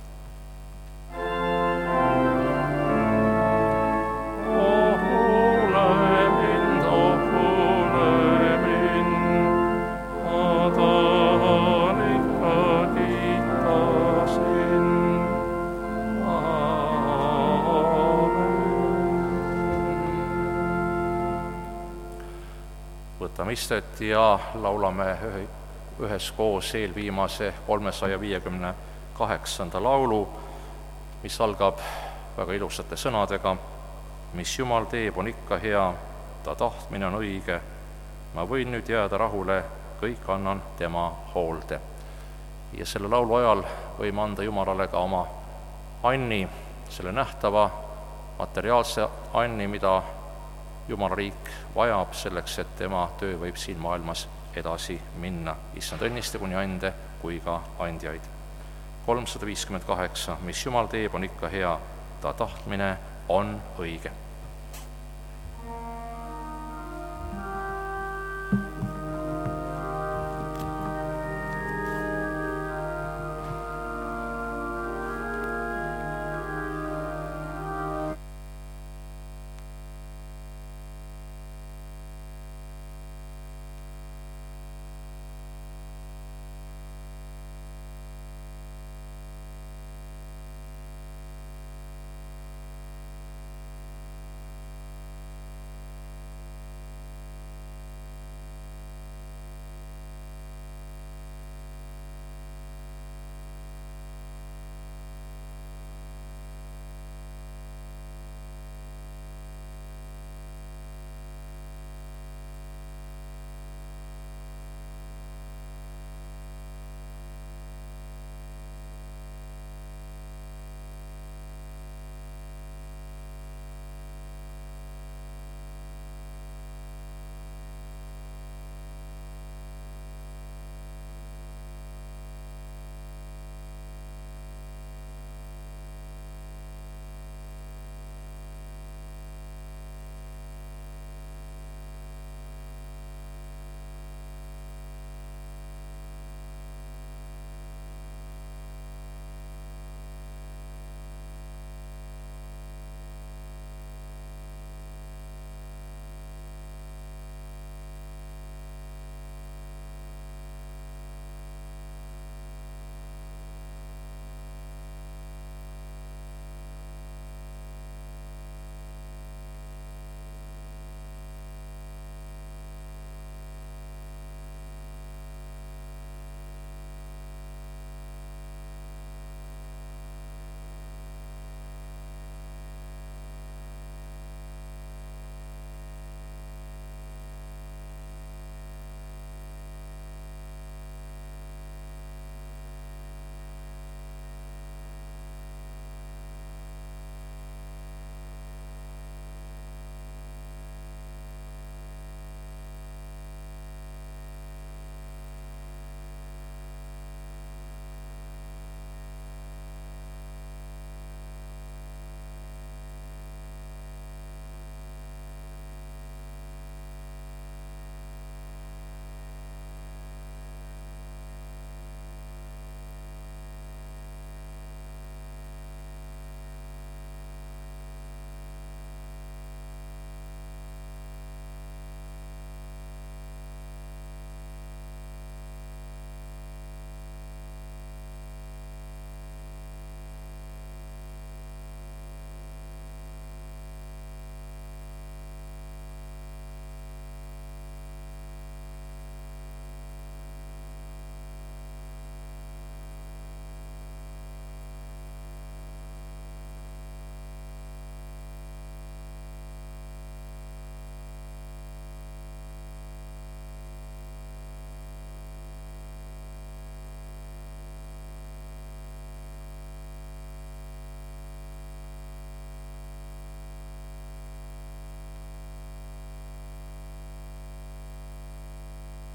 Võtame istet ja laulame üheskoos eelviimase kolmesaja viiekümne kaheksanda laulu, mis algab väga ilusate sõnadega. Mis Jumal teeb, on ikka hea, ta tahtmine on õige. Ma võin nüüd jääda rahule, kõik annan tema hoolde. Ja selle laulu ajal võime anda Jumalale ka oma anni, selle nähtava materiaalse anni, mida Jumala riik vajab selleks, et tema töö võib siin maailmas edasi minna. Issand õnnistagu nii ande kui ka andjaid. kolmsada viiskümmend kaheksa. Mis Jumal teeb, on ikka hea, ta tahtmine on õige.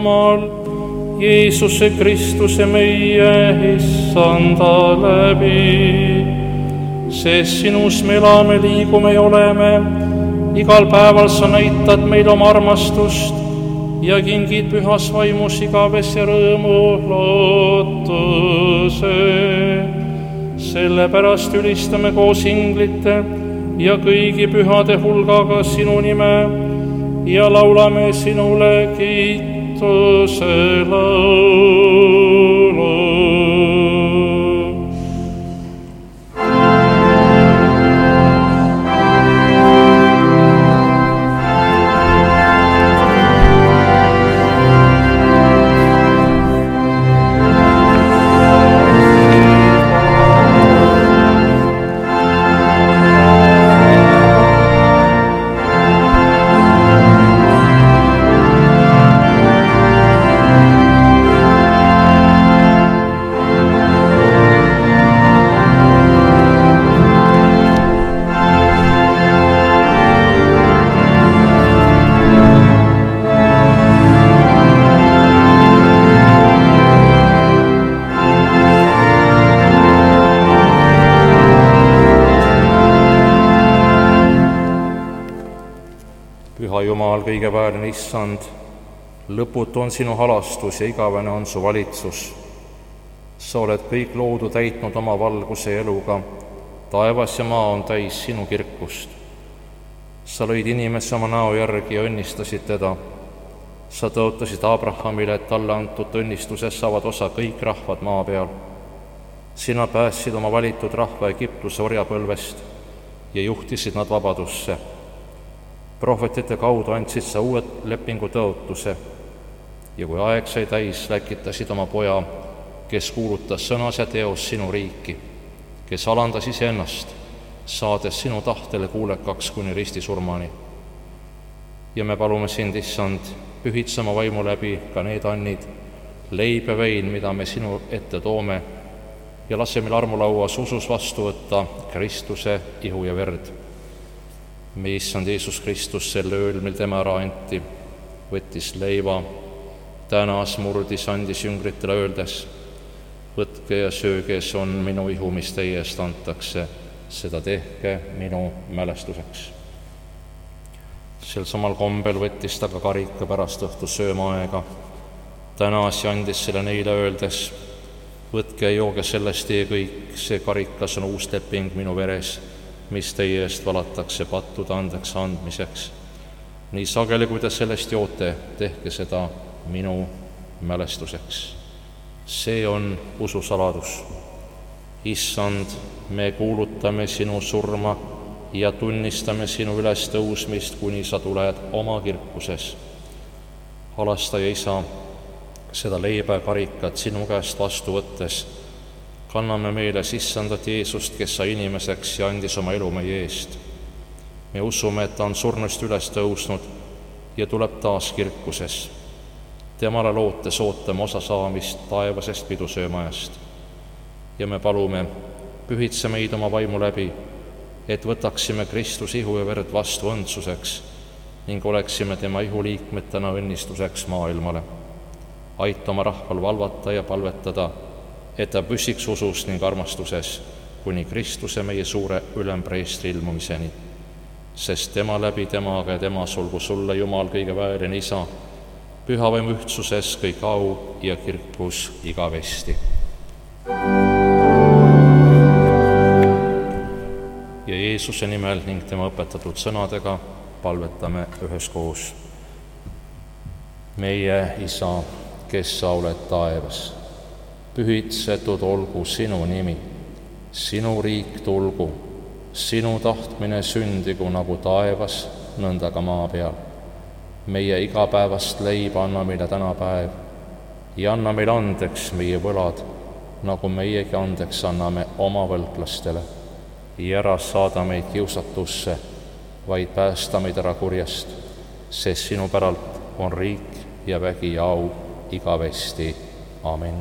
Jumal, Jeesuse Kristuse meie Issanda läbi, sest sinus me elame, liigume ja oleme. Igal päeval sa näitad meil oma armastust ja kingid pühas vaimus igavese rõõmu lootuse. Sellepärast ülistame koos inglite ja kõigi pühade hulgaga sinu nime ja laulame sinule kiituse laulu. Jumal, kõigeväärne Issand, lõputu on sinu halastus ja igavene on su valitsus. Sa oled kõik loodu täitnud oma valguse ja eluga, taevas ja maa on täis sinu kirkust. Sa lõid inimese oma näo järgi ja õnnistasid teda. Sa tõotasid Abrahamile, et talle antud õnnistuses saavad osa kõik rahvad maa peal. Sina päästsid oma valitud rahva Egiptuse orjapõlvest ja juhtisid nad vabadusse. Prohvetite kaudu andsid sa uued lepingu tõotuse ja kui aeg sai täis, läkitasid oma poja, kes kuulutas sõnas ja teos sinu riiki, kes alandas iseennast, saades sinu tahtele kuulekaks kuni ristisurmani. Ja me palume sind, Issand, pühitsa oma vaimu läbi ka need annid, leib ja vein, mida me sinu ette toome, ja lase meil armulauas usus vastu võtta Kristuse ihu ja verd. Me Issand Jeesus Kristus sel ööl, mil tema ära anti, võttis leiva, tänas, murdis, andis jüngritele öeldes, võtke ja sööge, see on minu ihu, mis teie eest antakse, seda tehke minu mälestuseks. Sel samal kombel võttis ta ka karika pärast õhtu söömaaega, tänas ja andis selle neile öeldes, võtke ja jooge sellest teie kõik, see karikas on uus leping minu veres, mis teie eest valatakse pattude andeks andmiseks. Nii sageli, kui te sellest joote, tehke seda minu mälestuseks. See on ususaladus. Issand, me kuulutame sinu surma ja tunnistame sinu üles tõusmist, kuni sa tuled oma kirkuses. Halastaja Isa, seda leiba ja karikat sinu käest vastu võttes, kanname meile Issandat Jeesust, kes sai inimeseks ja andis oma elu meie eest. Me usume, et ta on surnust üles tõusnud ja tuleb taas kirkuses. Temale lootes ootame osa saamist taevasest pidusöömajast. Ja me palume, pühitse meid oma vaimu läbi, et võtaksime Kristuse ihu ja verd vastu õndsuseks ning oleksime tema ihu liikmetena õnnistuseks maailmale. Aita oma rahval valvata ja palvetada, et ta püsiks usus ning armastuses kuni Kristuse meie suure ülempreestri ilmumiseni, sest tema läbi, temaga ja temas olgu sulle, Jumal, kõige vääriline Isa, püha vaim ühtsuses kõik au ja kirkus igavesti. Ja Jeesuse nimel ning tema õpetatud sõnadega palvetame üheskoos. Meie Isa, kes sa oled taevas, pühitsetud olgu sinu nimi, sinu riik tulgu, sinu tahtmine sündigu nagu taevas, nõnda ka maa peal. Meie igapäevast leiba anna meile täna päev ja anna meile andeks meie võlad, nagu meiegi andeks anname oma võlglastele. Ja ära saada meid kiusatusse, vaid päästa meid ära kurjast, sest sinu päralt on riik ja vägi ja au igavesti. Amen.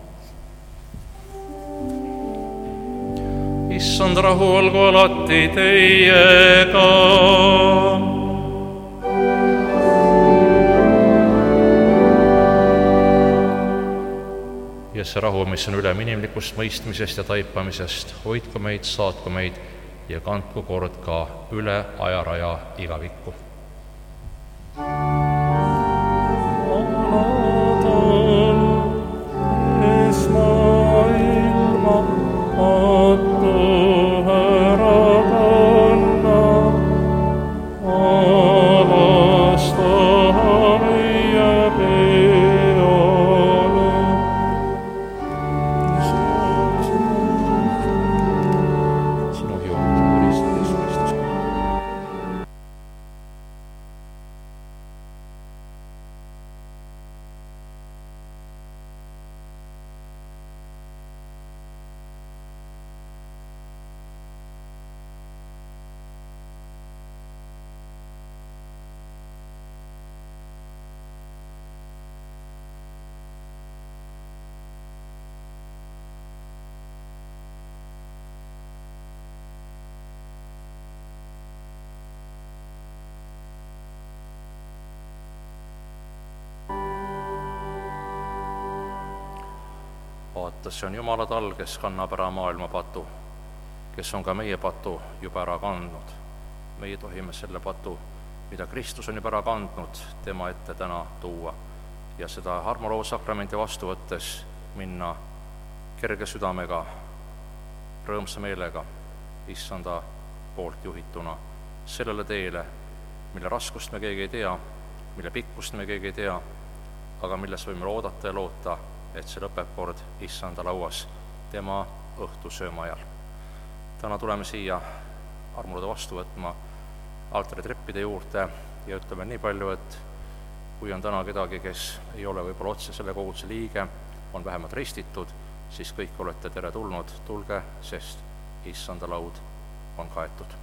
Issand, rahu olgu alati teiega. ja see rahu, mis on ülem inimlikust mõistmisest ja taipamisest, hoidku meid, saatku meid ja kandku kord ka üle ajaraja igavikku. vaata, see on Jumala tal, kes kannab ära maailma patu, kes on ka meie patu juba ära kandnud. Meie tohime selle patu, mida Kristus on juba ära kandnud, tema ette täna tuua ja seda armuloo sakramenti vastu võttes minna kerge südamega, rõõmsa meelega, issanda poolt juhituna sellele teele, mille raskust me keegi ei tea, mille pikkust me keegi ei tea, aga milles võime oodata ja loota, et see lõpeb kord issanda lauas tema õhtusööma ajal. Täna tuleme siia armulude vastu võtma altari treppide juurde ja ütleme nii palju, et kui on täna kedagi, kes ei ole võib-olla otse selle koguduse liige, on vähemalt ristitud, siis kõik olete tere tulnud, tulge, sest issanda laud on kaetud.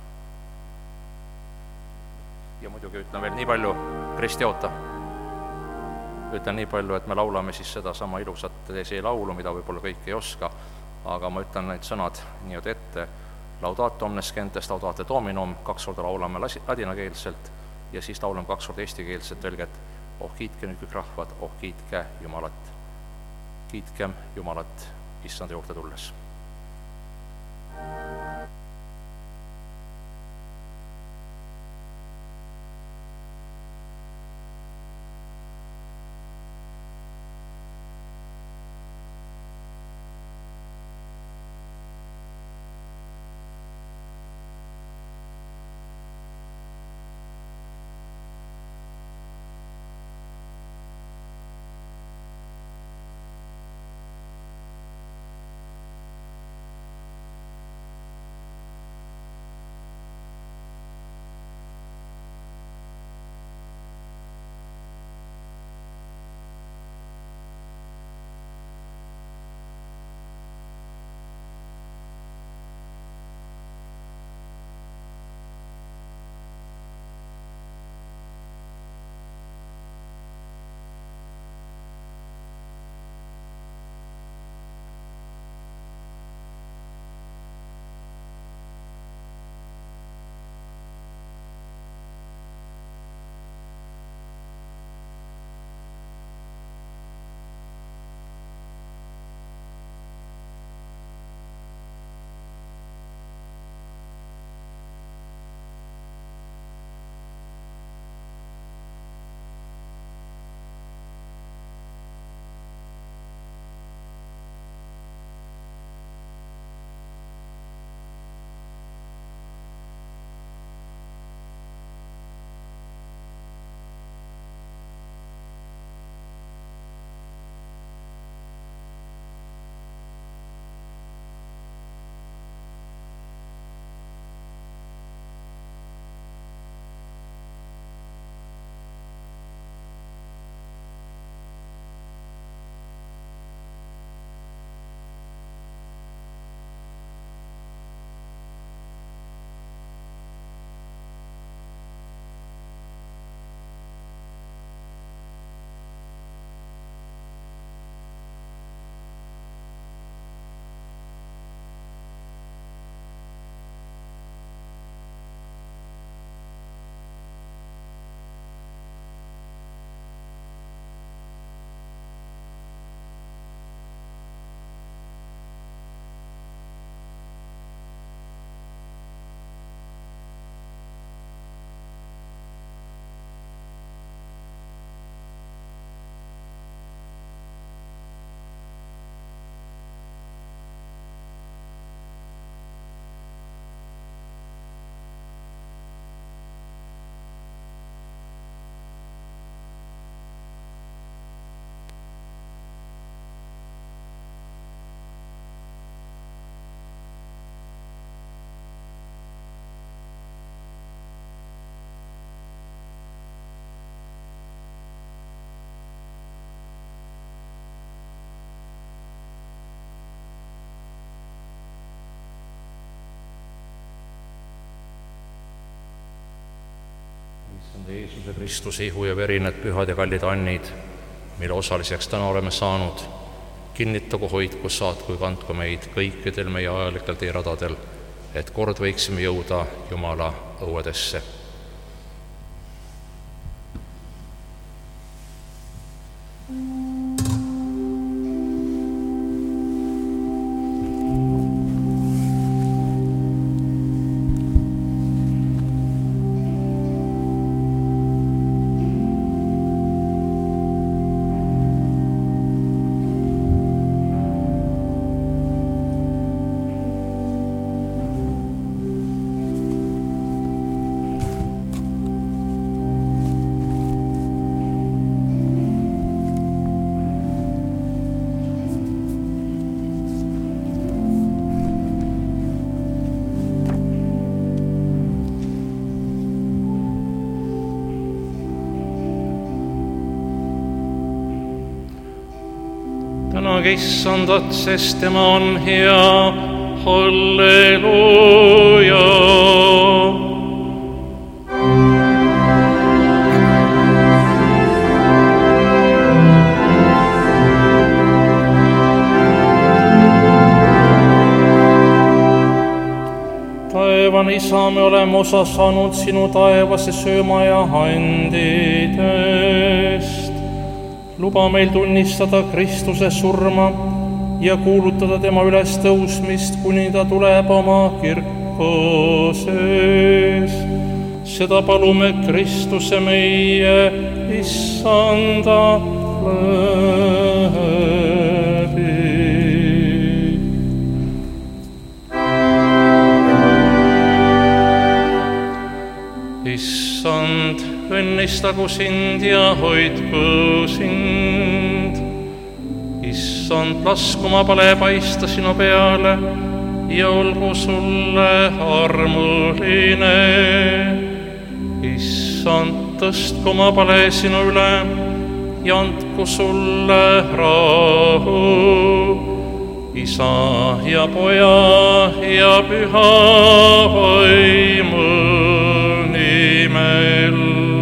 Ja muidugi ütlen veel nii palju, Kristi oota, ütlen nii palju, et me laulame siis seda sama ilusat see laulu, mida võib-olla kõik ei oska, aga ma ütlen need sõnad nii ette, Laudate omnes gentes, laudate dominum, kaks korda laulame ladinakeelselt ja siis laulame kaks korda eestikeelset velget, oh kiitke nüüd kõik rahvad, oh kiitke Jumalat, kiitkem Jumalat issanda juurde tulles. nende Jeesuse Kristuse ihu ja veri, need pühad ja kallid annid, mille osaliseks täna oleme saanud, kinnitagu, hoidku, saatku ja kandku meid kõikidel meie ajalikel teeradadel, et kord võiksime jõuda Jumala õuedesse. tänage Issandat, sest tema on hea. Halleluuja. Taevane Isa, me oleme osa saanud sinu taevase sööma ja andidest. Luba meil tunnistada Kristuse surma ja kuulutada tema ülestõusmist, kuni ta tuleb oma kirkuses. Seda palume Kristuse meie Issanda läbi. Issand, õnnistagu sind ja hoidku sind. Issand, lasku oma pale paista sinu peale ja olgu sulle armuline. Issand, tõstku oma pale sinu üle ja andku sulle rahu. Isa ja Poja ja Püha Vaimu nimel.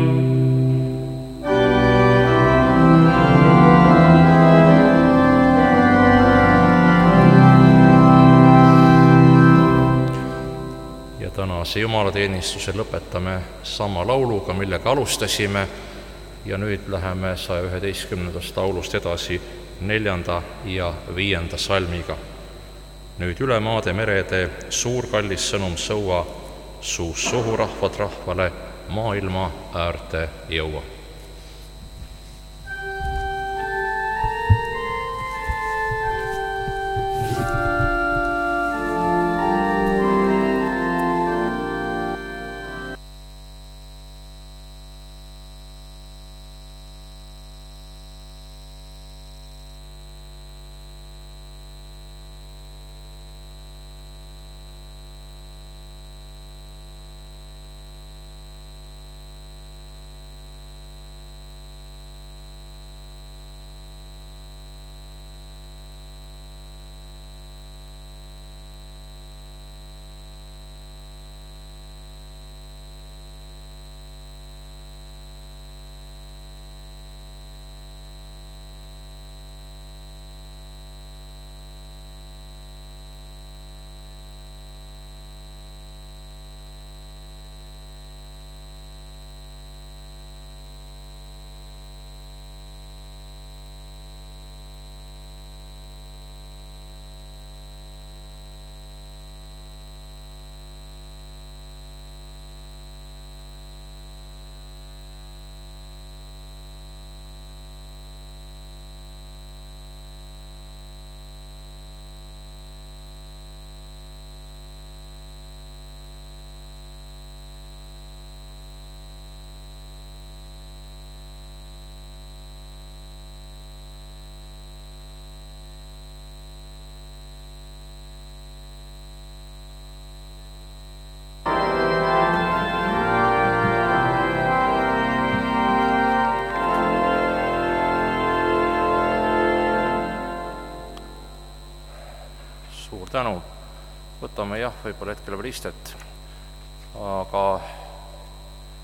Tänase jumalateenistuse lõpetame sama lauluga, millega alustasime, ja nüüd läheme saja üheteistkümnendast laulust edasi neljanda ja viienda salmiga. Nüüd üle maade merede suur kallis sõnum sõua, suus suhu rahvad rahvale maailma äärde jõua. Tänu. Võtame jah, võib-olla hetkel veel istet, aga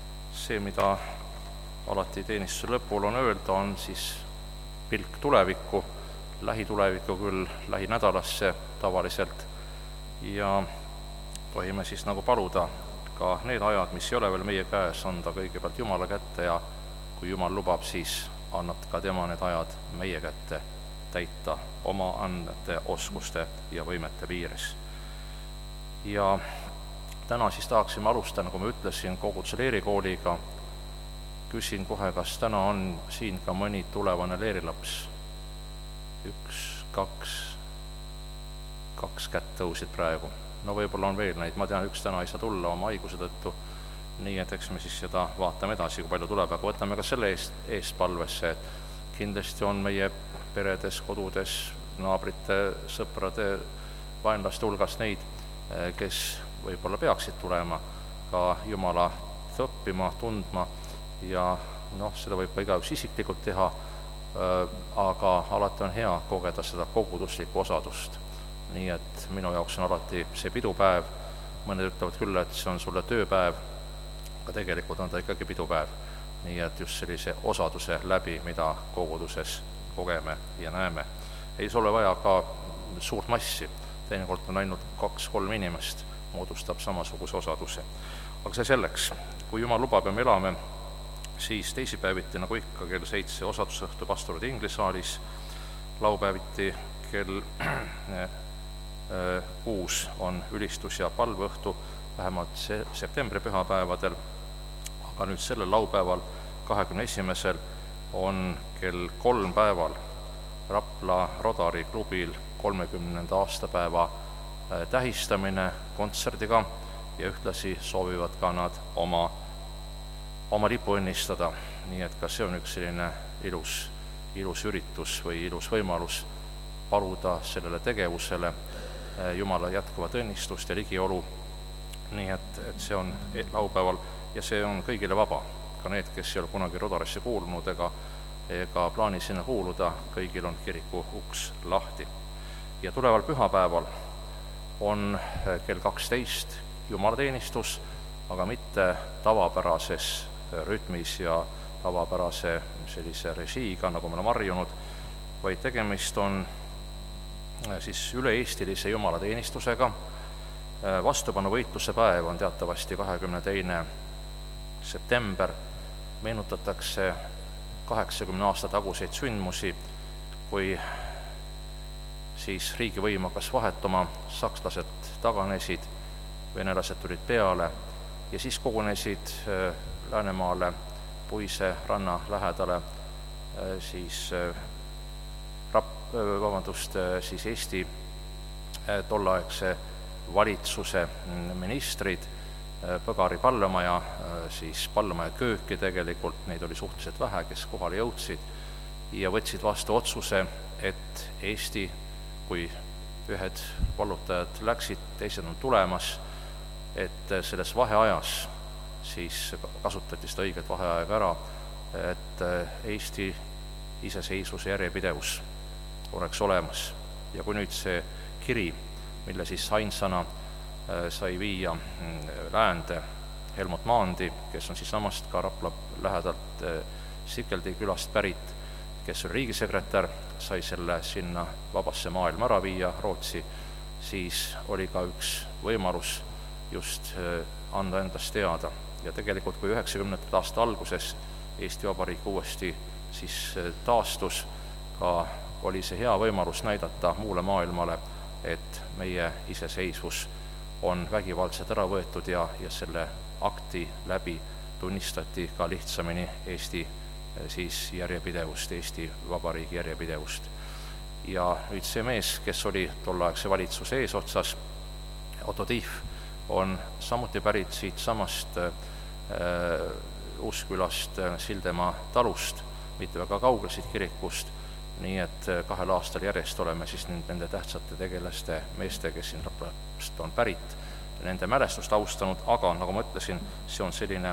see, mida alati teenistuse lõpul on öelda, on siis pilk tulevikku, lähitulevikku küll, lähinädalasse tavaliselt, ja tohime siis nagu paluda ka need ajad, mis ei ole veel meie käes, anda kõigepealt Jumala kätte ja kui Jumal lubab, siis annab ka tema need ajad meie kätte täita oma andmete, oskuste ja võimete piires. Ja täna siis tahaksime alustada, nagu ma ütlesin, koguduse leerikooliga. Küsin kohe, kas täna on siin ka mõni tulevane leerilaps? Üks, kaks, kaks kätt tõusid praegu. No võib-olla on veel neid, ma tean, üks täna ei saa tulla oma haiguse tõttu, nii et eks me siis seda vaatame edasi, kui palju tuleb, aga võtame ka selle eest, eest palvesse, et kindlasti on meie peredes, kodudes, naabrite, sõprade, vaenlaste hulgas neid, kes võib-olla peaksid tulema ka Jumalat õppima, tundma ja noh, seda võib ka igaüks isiklikult teha, aga alati on hea kogeda seda koguduslikku osadust. Nii et minu jaoks on alati see pidupäev, mõned ütlevad küll, et see on sulle tööpäev, aga tegelikult on ta ikkagi pidupäev. Nii et just sellise osaduse läbi, mida koguduses kogeme ja näeme. Ei ole vaja ka suurt massi, teinekord on ainult kaks-kolm inimest, moodustab samasuguse osaduse. Aga see selleks, kui Jumal lubab ja me elame, siis teisipäeviti, nagu ikka, kell seitse osadusõhtu pastorite inglisaalis, laupäeviti kell kuus on ülistus- ja palveõhtu, vähemalt septembri pühapäevadel, aga nüüd sellel laupäeval, kahekümne esimesel on kell kolm päeval Rapla Rodari klubil kolmekümnenda aastapäeva tähistamine kontserdiga ja ühtlasi soovivad ka nad oma, oma lipu õnnistada. Nii et ka see on üks selline ilus, ilus üritus või ilus võimalus paluda sellele tegevusele Jumala jätkuvat õnnistust ja ligiolu. Nii et, et see on laupäeval ja see on kõigile vaba. Ka need, kes ei ole kunagi Rodarisse kuulunud ega, ega plaani sinna kuuluda, kõigil on kiriku uks lahti. Ja tuleval pühapäeval on kell kaksteist jumalateenistus, aga mitte tavapärases rütmis ja tavapärase sellise režiiga, nagu me oleme harjunud, vaid tegemist on siis üle-eestilise jumalateenistusega. Vastupanuvõitluse päev on teatavasti kahekümne teine september, meenutatakse kaheksakümne aasta taguseid sündmusi, kui siis riigivõim hakkas vahetuma, sakslased taganesid, venelased tulid peale ja siis kogunesid Läänemaale Puise ranna lähedale siis rap, vabandust, siis Eesti tolleaegse valitsuse ministrid, Põgari Pallamaja, siis Pallamaja kööki tegelikult, neid oli suhteliselt vähe, kes kohale jõudsid ja võtsid vastu otsuse, et Eesti, kui ühed vallutajad läksid, teised on tulemas, et selles vaheajas siis kasutati seda õiget vaheaega ära, et Eesti iseseisvuse järjepidevus oleks olemas. Ja kui nüüd see kiri, mille siis ainsana sai viia Läände Helmut Maandi, kes on siis samast ka Rapla lähedalt Sikeldi külast pärit, kes oli riigisekretär, sai selle sinna vabasse maailma ära viia Rootsi, siis oli ka üks võimalus just anda endast teada. Ja tegelikult, kui üheksakümnendate aasta alguses Eesti Vabariik uuesti siis taastus, ka oli see hea võimalus näidata muule maailmale, et meie iseseisvus on vägivaldselt ära võetud ja, ja selle akti läbi tunnistati ka lihtsamini Eesti siis järjepidevust, Eesti Vabariigi järjepidevust. Ja nüüd see mees, kes oli tolleaegse valitsuse eesotsas, Otto Tief, on samuti pärit siit samast äh, Uuskülast Sildemaa talust, mitte väga kaugel siit kirikust, nii et kahel aastal järjest oleme siis nende tähtsate tegelaste meeste, kes siin Raplast on pärit, nende mälestust austanud, aga nagu ma ütlesin, see on selline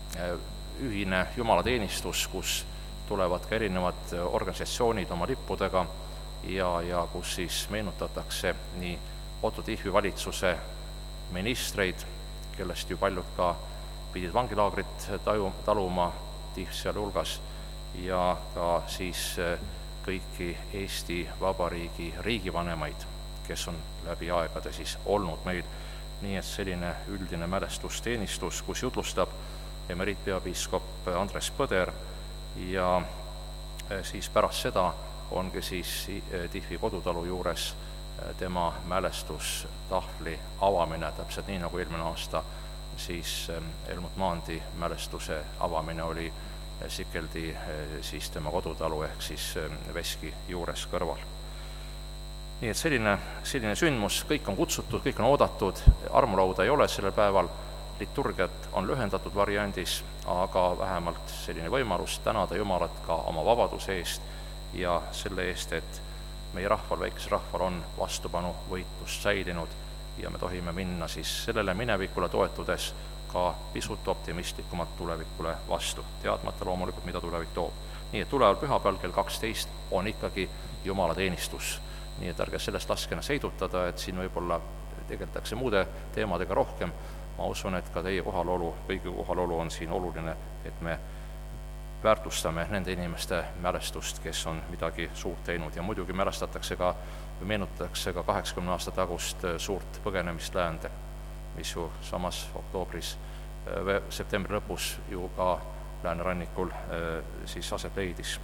ühine jumalateenistus, kus tulevad ka erinevad organisatsioonid oma lippudega ja, ja kus siis meenutatakse nii Otto Tihvi valitsuse ministreid, kellest ju paljud ka pidid vangilaagrit taju, taluma, Tihv sealhulgas, ja ka siis kõiki Eesti Vabariigi riigivanemaid, kes on läbi aegade siis olnud meil. Nii et selline üldine mälestusteenistus, kus jutlustab emeriitpeapiiskop Andres Põder, ja siis pärast seda ongi siis Tihvi kodutalu juures tema mälestustahvli avamine, täpselt nii nagu eelmine aasta siis Helmut Maandi mälestuse avamine oli Sikeldi siis tema kodutalu ehk siis veski juures kõrval. Nii et selline, selline sündmus, kõik on kutsutud, kõik on oodatud, armulauda ei ole sellel päeval, liturgiat on lühendatud variandis, aga vähemalt selline võimalus tänada Jumalat ka oma vabaduse eest ja selle eest, et meie rahval, väikesel rahval on vastupanu võitlust säilinud ja me tohime minna siis sellele minevikule toetudes ka pisut optimistlikumalt tulevikule vastu, teadmata loomulikult, mida tulevik toob. Nii et tuleval pühapäeval kell kaksteist on ikkagi Jumala teenistus. Nii et ärge sellest laske ennast heidutada, et siin võib-olla tegeldakse muude teemadega rohkem. Ma usun, et ka teie kohalolu, kõigi kohalolu on siin oluline, et me väärtustame nende inimeste mälestust, kes on midagi suurt teinud ja muidugi mälestatakse ka, või meenutatakse ka kaheksakümne aasta tagust suurt põgenemist läände, mis ju samas oktoobris, septembri lõpus ju ka läänerannikul siis aset leidis.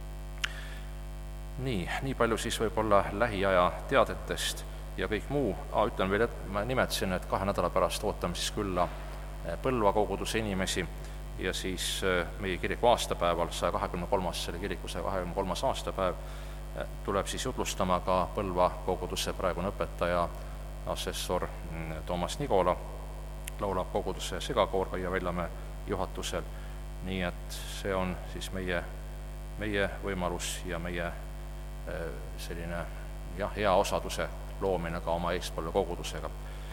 Nii, nii palju siis võib-olla lähiaja teadetest ja kõik muu. A, ütlen veel, et ma nimetasin, et kahe nädala pärast ootame siis külla Põlva koguduse inimesi ja siis meie kiriku aastapäeval, saja kahekümne kolmas, selle kiriku saja kahekümne kolmas aastapäev, tuleb siis jutlustama ka Põlva koguduse praegune õpetaja, assessor Toomas Nigola, laulab koguduse segakoor Kaia Veljamäe juhatusel, nii et see on siis meie, meie võimalus ja meie selline jah, hea osaduse loomine ka oma eestpõlve kogudusega.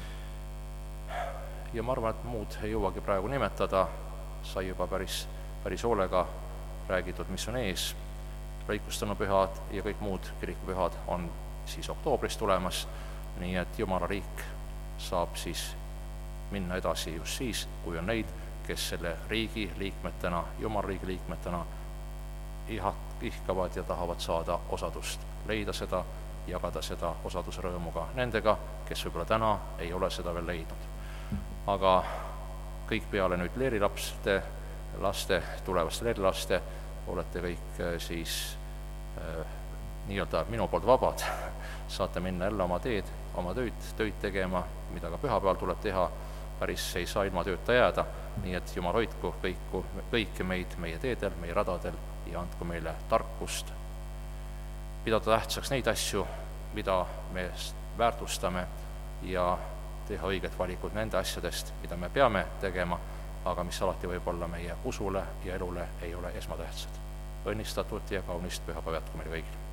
Ja ma arvan, et muud ei jõuagi praegu nimetada, sai juba päris, päris hoolega räägitud, mis on ees. Lõikustõnupühad ja kõik muud kirikupühad on siis oktoobris tulemas, nii et Jumala riik saab siis minna edasi just siis, kui on neid, kes selle riigi liikmetena, Jumala riigi liikmetena ihkavad ja tahavad saada osadust, leida seda, jagada seda osaduse rõõmuga nendega, kes võib-olla täna ei ole seda veel leidnud. Aga kõik peale nüüd leerilapste, laste, tulevaste leerilaste, olete kõik siis äh, nii-öelda minu poolt vabad, saate minna jälle oma teed, oma tööd, tööd tegema, mida ka pühapäeval tuleb teha, päris ei saa ilma tööta jääda, nii et Jumal hoidku kõiku, kõiki meid meie teedel, meie radadel ja andku meile tarkust pidada tähtsaks neid asju, mida me väärtustame ja teha õiget valikut nende asjadest, mida me peame tegema, aga mis alati võib-olla meie usule ja elule ei ole esmatähtsad. Õnnistatud ja kaunist pühapäeva jätku meile kõigile!